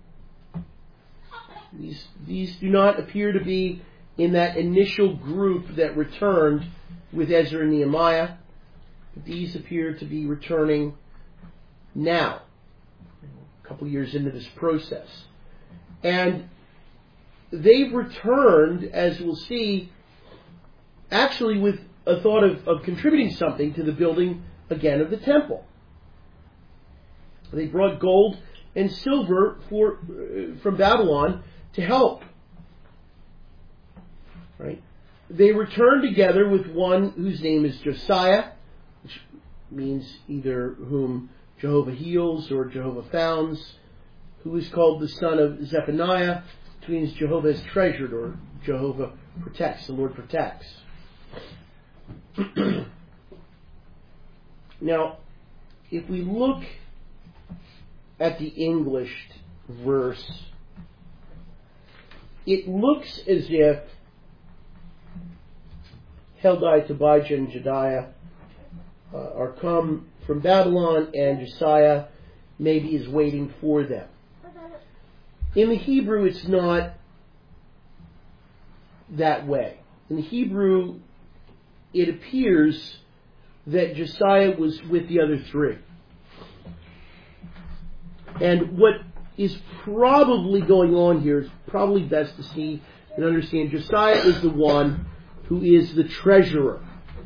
Speaker 1: These, these do not appear to be in that initial group that returned with Ezra and Nehemiah. But these appear to be returning now, a couple years into this process. And they've returned, as we'll see, actually with a thought of, of contributing something to the building again of the temple. They brought gold and silver for uh, from Babylon to help. Right? They returned together with one whose name is Josiah, which means either whom Jehovah heals or Jehovah founds, who is called the son of Zephaniah, which means Jehovah is treasured or Jehovah protects, the Lord protects. Now, if we look at the English verse, it looks as if Heldai, Tobijah, and Jediah uh, are come from Babylon, and Josiah maybe is waiting for them. In the Hebrew, it's not that way. In the Hebrew, it appears that Josiah was with the other three. And what is probably going on here is probably best to see and understand Josiah is the one who is the treasurer.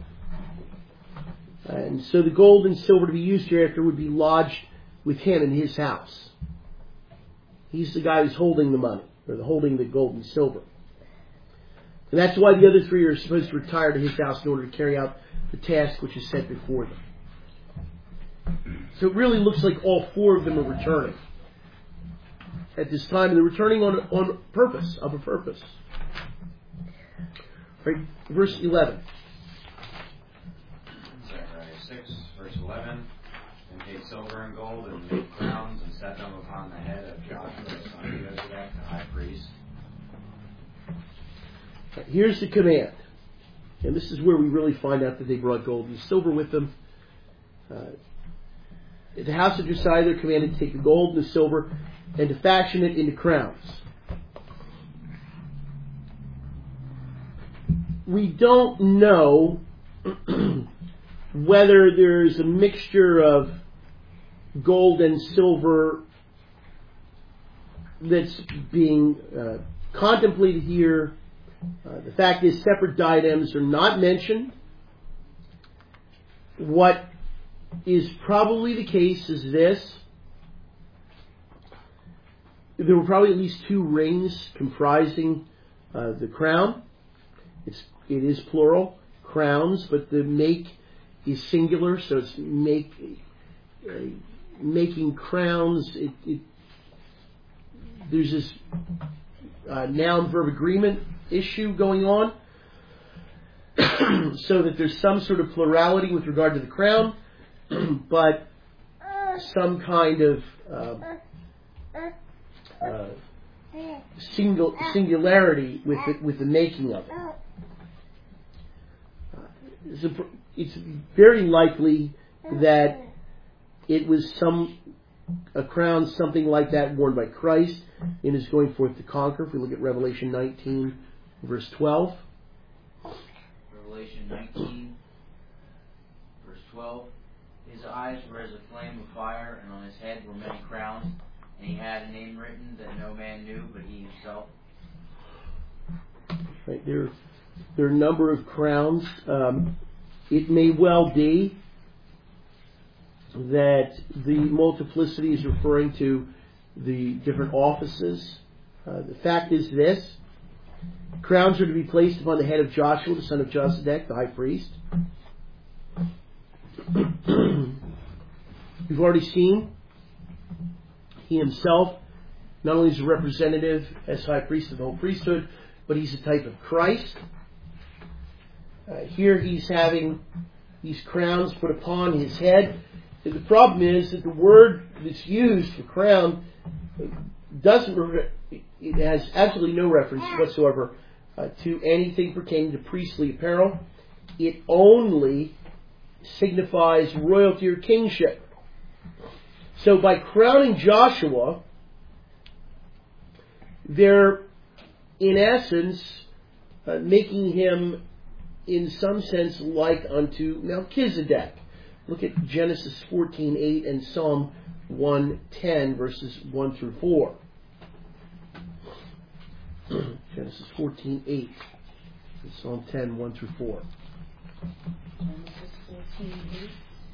Speaker 1: And so the gold and silver to be used hereafter would be lodged with him in his house. He's the guy who's holding the money, or holding the gold and silver. And that's why the other three are supposed to retire to his house in order to carry out the task which is set before them. So it really looks like all four of them are returning at this time, and they're returning on on purpose, of a purpose. Right, verse eleven.
Speaker 7: Zechariah six, verse eleven. And take silver and gold and make crowns and set them upon the head of Joshua the son of Josedek, the high priest.
Speaker 1: Here's the command. And this is where we really find out that they brought gold and silver with them. Uh, at the house of Josiah, they're commanded to take the gold and the silver and to fashion it into crowns. We don't know whether there's a mixture of gold and silver that's being uh, contemplated here. Uh, the fact is, separate diadems are not mentioned. What is probably the case is this. There were probably at least two rings comprising uh, the crown. It's, it is plural, crowns, but the make is singular, so it's make, uh, making crowns. It, it, there's this uh, noun-verb agreement issue going on, so that there's some sort of plurality with regard to the crown, but some kind of uh, uh, single singularity with the, with the making of it. Uh, it's, a, it's very likely that it was some a crown, something like that, worn by Christ in his going forth to conquer. If we look at Revelation nineteen, verse twelve.
Speaker 9: Revelation nineteen, verse twelve. His eyes were as a flame of fire, and on his head were many crowns, and he had a name written that no man knew but he himself.
Speaker 1: Right, there, there are a number of crowns. Um, it may well be that the multiplicity is referring to the different offices. Uh, the fact is this: crowns are to be placed upon the head of Joshua, the son of Josedek, the high priest. We've already seen he himself not only is a representative as high priest of the whole priesthood, but he's a type of Christ. Uh, here he's having these crowns put upon his head, the problem is that the word that's used for crown doesn't, it has absolutely no reference whatsoever uh, to anything pertaining to priestly apparel. It only signifies royalty or kingship. So by crowning Joshua, they're in essence uh, making him in some sense like unto Melchizedek. Look at Genesis fourteen eight and Psalm one ten verses one through four. Genesis fourteen eight and Psalm ten one through four.
Speaker 8: Genesis fourteen eight.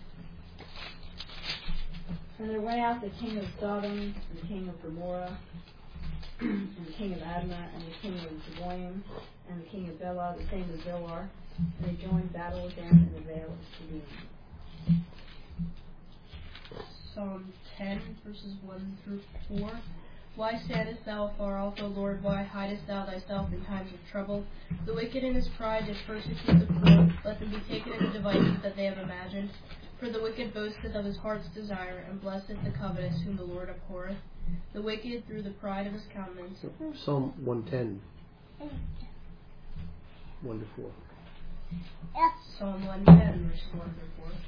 Speaker 8: And there went out the king of Sodom, and the king of Gomorrah, and the king of Admah, and the king of Zeboim, and the king of Bela, the same as Zoar, and they joined battle with them in the vale of Siddim.
Speaker 2: Psalm ten, verses one through four. Why standest thou afar off, O Lord? Why hidest thou thyself in times of trouble? The wicked in his pride did persecute the poor. Let them be taken in the devices that they have imagined. For the wicked boasteth of his heart's desire, and blesseth the covetous whom the Lord abhorreth. The wicked through the pride of his countenance.
Speaker 1: Psalm one ten. one to four.
Speaker 2: Psalm one ten, verses one through four.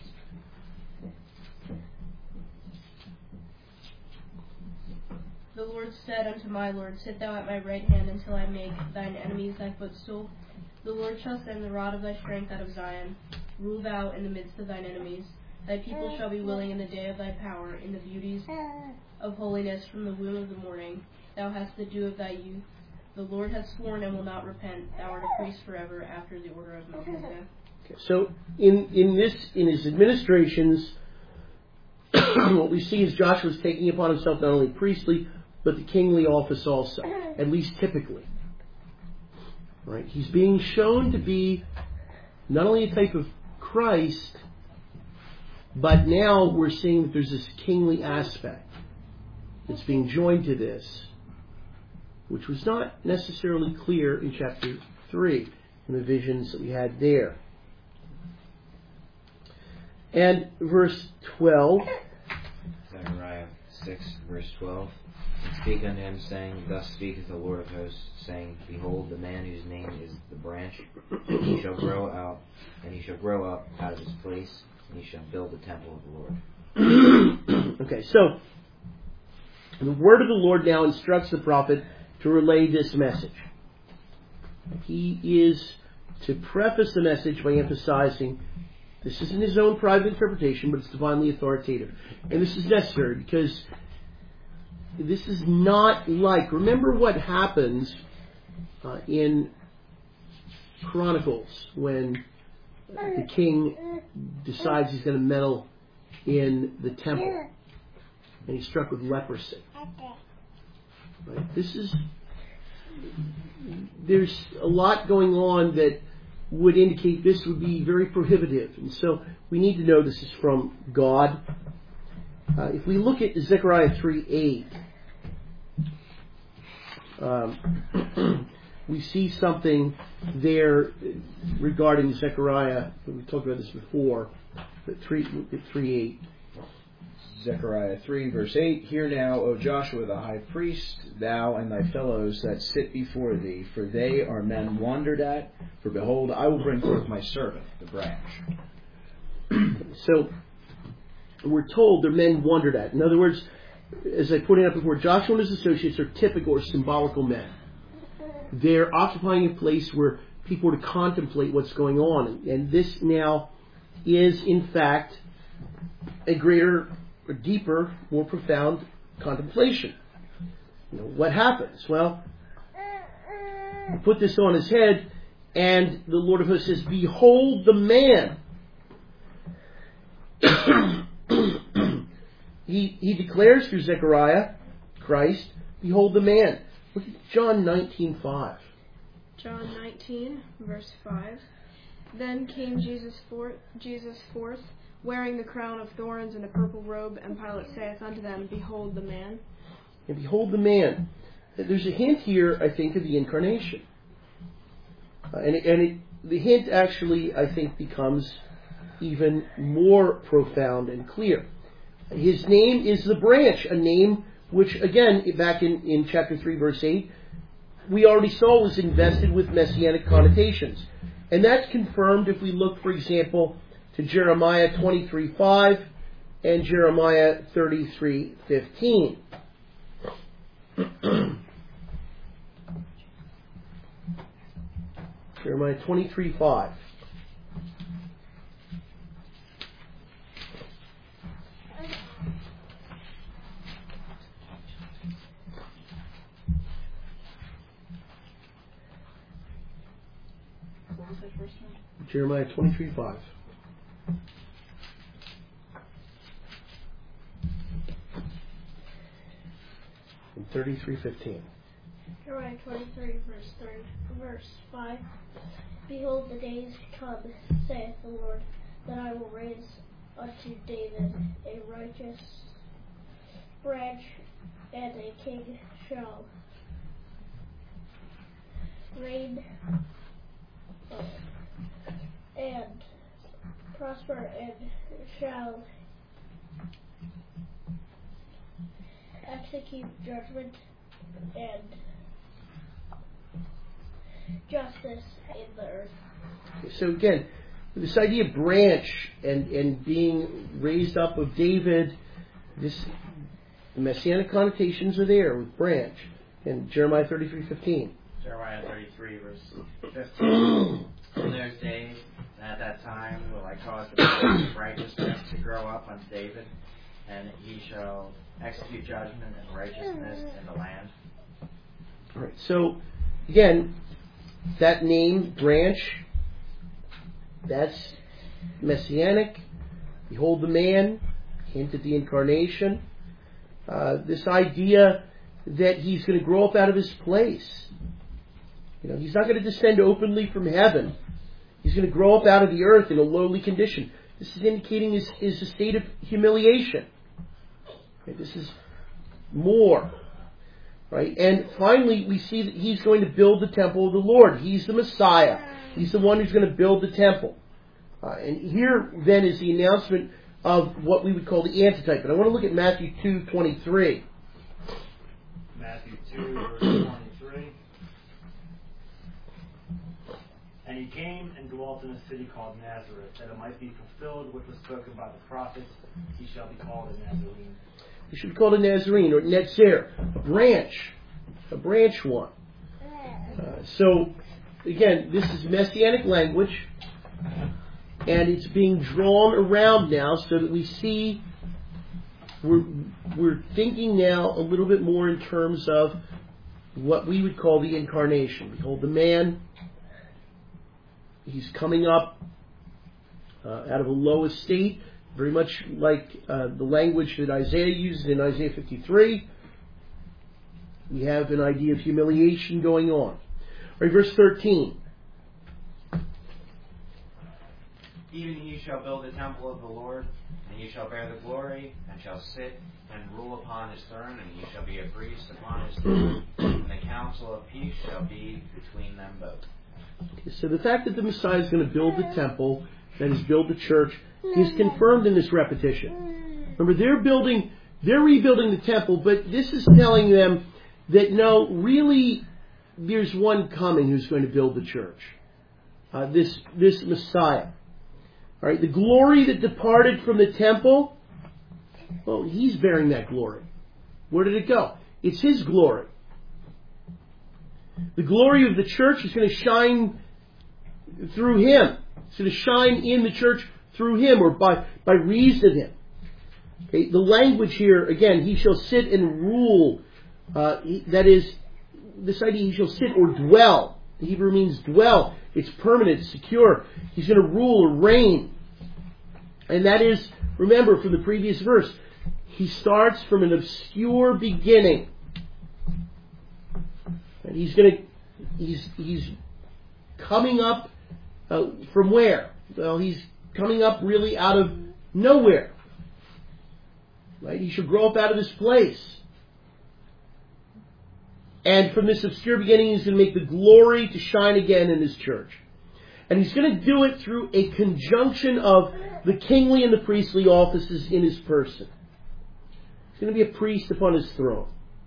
Speaker 2: The Lord said unto my Lord, Sit thou at my right hand until I make thine enemies thy footstool. The Lord shall send the rod of thy strength out of Zion. Rule thou in the midst of thine enemies. Thy people shall be willing in the day of thy power, in the beauties of holiness from the womb of the morning. Thou hast the dew of thy youth. The Lord hath sworn and will not repent. Thou art a priest forever after the order of Melchizedek.
Speaker 1: Okay, so in, in this in his administrations, what we see is Joshua is taking upon himself not only priestly but the kingly office also, at least typically. Right? He's being shown to be not only a type of Christ, but now we're seeing that there's this kingly aspect that's being joined to this, which was not necessarily clear in chapter three, in the visions that we had there. And verse twelve.
Speaker 12: Zechariah six, verse twelve. And speak unto him, saying, Thus speaketh the Lord of hosts, saying, Behold, the man whose name is the branch, and he shall grow out, and he shall grow up out of his place, and he shall build the temple of the Lord.
Speaker 1: Okay, so the word of the Lord now instructs the prophet to relay this message. He is to preface the message by emphasizing this isn't his own private interpretation, but it's divinely authoritative. And this is necessary because this is not like, remember what happens uh, in Chronicles when the king decides he's going to meddle in the temple and he's struck with leprosy. Right? This is, there's a lot going on that would indicate this would be very prohibitive. And so we need to know this is from God. Uh, if we look at Zechariah three eight, um, we see something there regarding Zechariah. We talked about this before, but three eight.
Speaker 10: Zechariah three, verse eight, Hear now, O Joshua the high priest, thou and thy fellows that sit before thee, for they are men wondered at, for behold, I will bring forth my servant, the branch.
Speaker 1: So, we're told they're men wondered at. In other words, as I pointed out before, Joshua and his associates are typical or symbolical men. They're occupying a place where people are to contemplate what's going on. And this now is, in fact, a greater, a deeper, more profound contemplation. You know, what happens? Well, you put this on his head, and the Lord of hosts says, Behold the man. he, he declares through Zechariah, Christ, Behold the man. Look at John nineteen five.
Speaker 11: John nineteen, verse five. Then came Jesus forth, Jesus forth, wearing the crown of thorns and a purple robe, and Pilate saith unto them, Behold the man.
Speaker 1: And behold the man. There's a hint here, I think, of the incarnation. Uh, and it, and it, the hint actually, I think, becomes even more profound and clear. His name is the branch, a name which, again, back in, in chapter three, verse eight, we already saw was invested with messianic connotations. And that's confirmed if we look, for example, to Jeremiah twenty-three five and Jeremiah thirty-three fifteen. Jeremiah twenty-three five. Jeremiah twenty-three five. And thirty-three fifteen.
Speaker 4: Jeremiah twenty-three, verse three, verse five. Behold, the days come, saith the Lord, that I will raise unto David a righteous branch, and a king shall reign uh, and prosper, and shall execute judgment and justice in the earth.
Speaker 1: So again, this idea of branch and, and being raised up of David, this the messianic connotations are there with branch. And Jeremiah thirty-three fifteen.
Speaker 5: Jeremiah thirty-three, verse fifteen. In those days, and at that time, will I cause the branch of righteousness to grow up unto David, and he shall execute judgment and righteousness in the land.
Speaker 1: All right. So again, that name, branch, that's messianic. Behold the man, hint at the incarnation. Uh, this idea that he's going to grow up out of his place. You know, he's not going to descend openly from heaven. He's going to grow up out of the earth in a lowly condition. This is indicating his, his state of humiliation. Okay, this is more. Right? And finally, we see that he's going to build the temple of the Lord. He's the Messiah. He's the one who's going to build the temple. Uh, and here, then, is the announcement of what we would call the antitype. And I want to look at Matthew two twenty-three.
Speaker 6: Matthew two, verse twenty-three. And he came and dwelt in a city called Nazareth, that it might be fulfilled which was spoken by the prophets, he shall be called a Nazarene.
Speaker 1: He should be called a Nazarene, or Netzer, a branch, a branch one. Uh, so, again, this is messianic language, and it's being drawn around now so that we see, we're, we're thinking now a little bit more in terms of what we would call the incarnation. Behold the man, he's coming up uh, out of a low estate, very much like uh, the language that Isaiah uses in Isaiah fifty-three. We have an idea of humiliation going on. All right, verse thirteen.
Speaker 7: Even he shall build the temple of the Lord, and he shall bear the glory, and shall sit and rule upon his throne, and he shall be a priest upon his throne, and the counsel of peace shall be between them both.
Speaker 1: Okay, so the fact that the Messiah is going to build the temple, that is, build the church, is confirmed in this repetition. Remember, they're building, they're rebuilding the temple, but this is telling them that no, really, there's one coming who's going to build the church. Uh, this this Messiah. All right, the glory that departed from the temple, well, he's bearing that glory. Where did it go? It's his glory. The glory of the church is going to shine through him. It's going to shine in the church through him, or by, by reason of him. Okay, the language here, again, he shall sit and rule. Uh, he, that is, this idea, he shall sit or dwell. The Hebrew means dwell. It's permanent, secure. He's going to rule or reign. And that is, remember from the previous verse, he starts from an obscure beginning. And he's going to, he's, he's coming up uh, from where? Well, he's coming up really out of nowhere. Right? He should grow up out of his place. And from this obscure beginning, he's going to make the glory to shine again in his church. And he's going to do it through a conjunction of the kingly and the priestly offices in his person. He's going to be a priest upon his throne.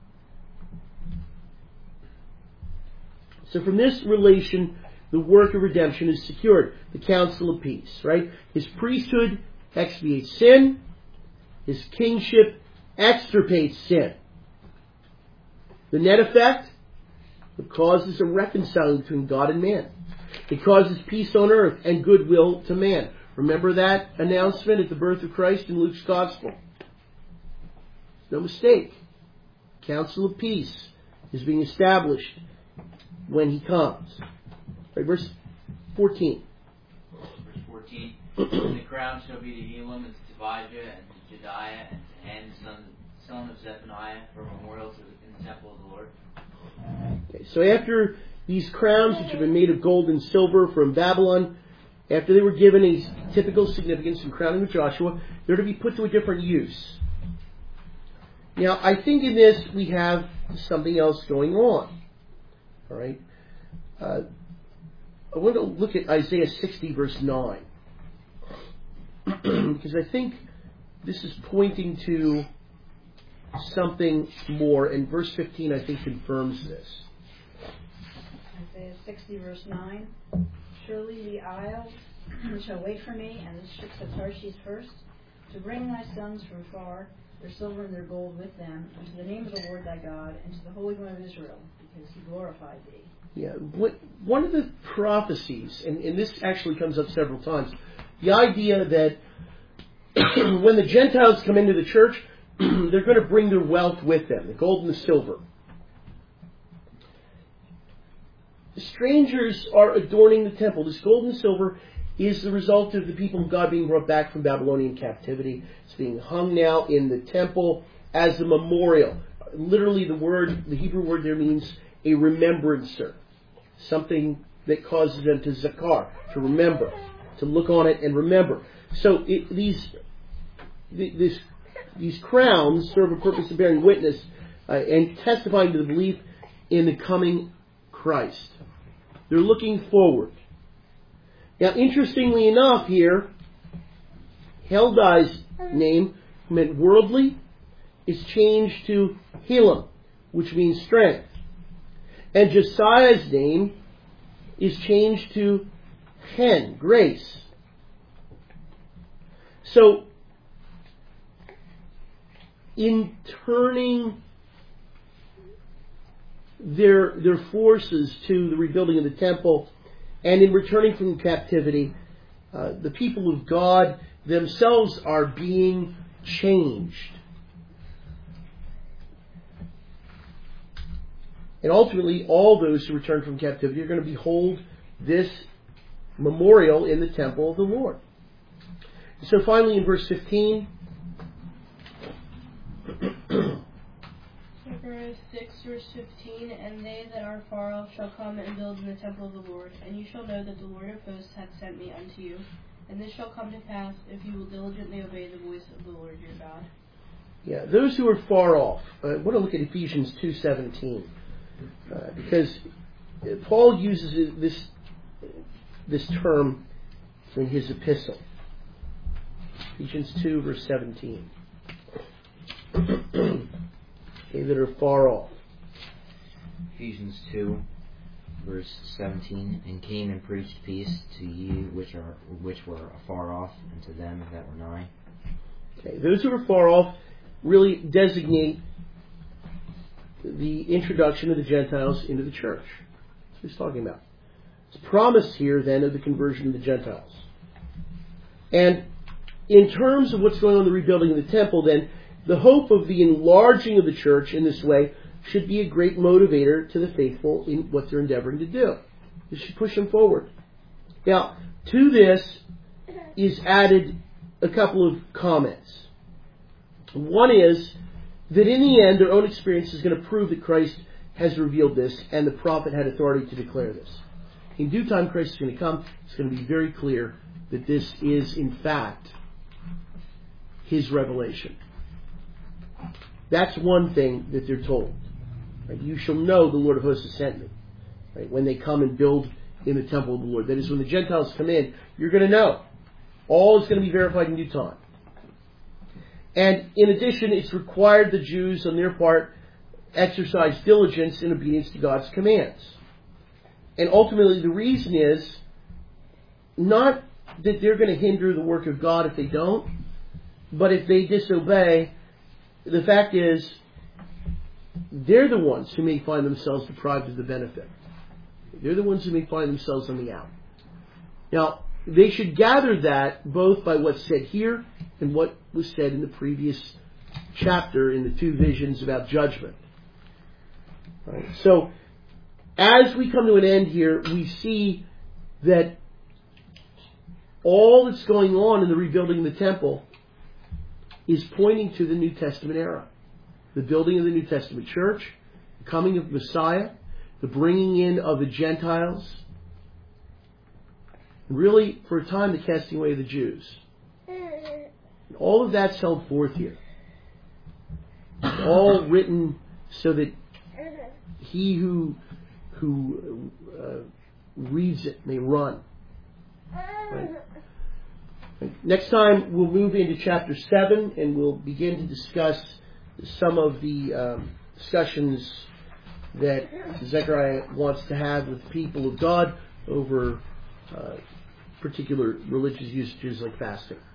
Speaker 1: So from this relation, the work of redemption is secured. The council of peace, right? His priesthood expiates sin. His kingship extirpates sin. The net effect? It causes a reconciling between God and man. It causes peace on earth and goodwill to man. Remember that announcement at the birth of Christ in Luke's Gospel? No mistake. Council of peace is being established when he comes. Right, verse fourteen.
Speaker 9: Verse fourteen. And the crown shall be to Elam and to Tobijah and to Jediah and to Hen, son, son of Zephaniah, for memorials in the temple of the Lord.
Speaker 1: Okay, so after these crowns, which have been made of gold and silver from Babylon, after they were given a typical significance in crowning of Joshua, they're to be put to a different use. Now, I think in this we have something else going on. All right. Uh, I want to look at Isaiah sixty, verse nine. Because I think this is pointing to something more. And verse fifteen, I think, confirms this.
Speaker 8: Isaiah sixty, verse nine. Surely the isles shall wait for me, and the ships of Tarshish first, to bring thy sons from far, their silver and their gold with them, unto the name of the Lord thy God, and to the Holy One of Israel, because he glorified thee.
Speaker 1: Yeah, what, one of the prophecies, and, and this actually comes up several times, the idea that when the Gentiles come into the church, they're going to bring their wealth with them, the gold and the silver. The strangers are adorning the temple. This gold and silver is the result of the people of God being brought back from Babylonian captivity. It's being hung now in the temple as a memorial. Literally, the word, the Hebrew word there means a remembrancer. Something that causes them to zakar, to remember, to look on it and remember. So it, these this, these crowns serve a purpose of bearing witness uh, and testifying to the belief in the coming Christ. They're looking forward. Now, interestingly enough here, Heldai's name, who meant worldly, is changed to Helam, which means strength. And Josiah's name is changed to Hen, grace. So, in turning their their forces to the rebuilding of the temple, and in returning from captivity, uh, the people of God themselves are being changed. And ultimately, all those who return from captivity are going to behold this memorial in the temple of the Lord. So finally, in verse fifteen,
Speaker 2: Zechariah six, verse fifteen, and they that are far off shall come and build in the temple of the Lord, and you shall know that the Lord of hosts hath sent me unto you. And this shall come to pass, if you will diligently obey the voice of the Lord your God.
Speaker 1: Yeah, those who are far off. Uh, I want to look at Ephesians two seventeen. Uh, because Paul uses this this term in his epistle. Ephesians two, verse seventeen. They that are far off.
Speaker 12: Ephesians two, verse seventeen, and came and preached peace to ye which are which were afar off, and to them that were nigh.
Speaker 1: Okay, those who are far off really designate the introduction of the Gentiles into the church. That's what he's talking about. It's promised here then of the conversion of the Gentiles. And in terms of what's going on in the rebuilding of the temple, then the hope of the enlarging of the church in this way should be a great motivator to the faithful in what they're endeavoring to do. It should push them forward. Now, to this is added a couple of comments. One is that in the end, their own experience is going to prove that Christ has revealed this, and the prophet had authority to declare this. In due time, Christ is going to come. It's going to be very clear that this is, in fact, his revelation. That's one thing that they're told. Right? You shall know the Lord of hosts has sent me. Right? When they come and build in the temple of the Lord. That is, when the Gentiles come in, you're going to know. All is going to be verified in due time. And in addition, it's required the Jews, on their part, exercise diligence in obedience to God's commands. And ultimately, the reason is not that they're going to hinder the work of God if they don't, but if they disobey, the fact is, they're the ones who may find themselves deprived of the benefit. They're the ones who may find themselves on the out. Now, they should gather that both by what's said here and what was said in the previous chapter in the two visions about judgment. Right? So, as we come to an end here, we see that all that's going on in the rebuilding of the temple is pointing to the New Testament era. The building of the New Testament church, the coming of Messiah, the bringing in of the Gentiles, and really, for a time, the casting away of the Jews. And all of that's held forth here. It's all written so that he who who uh, reads it may run. Right? Next time, we'll move into chapter seven, and we'll begin to discuss some of the um, discussions that Zechariah wants to have with the people of God over uh, particular religious usages like fasting.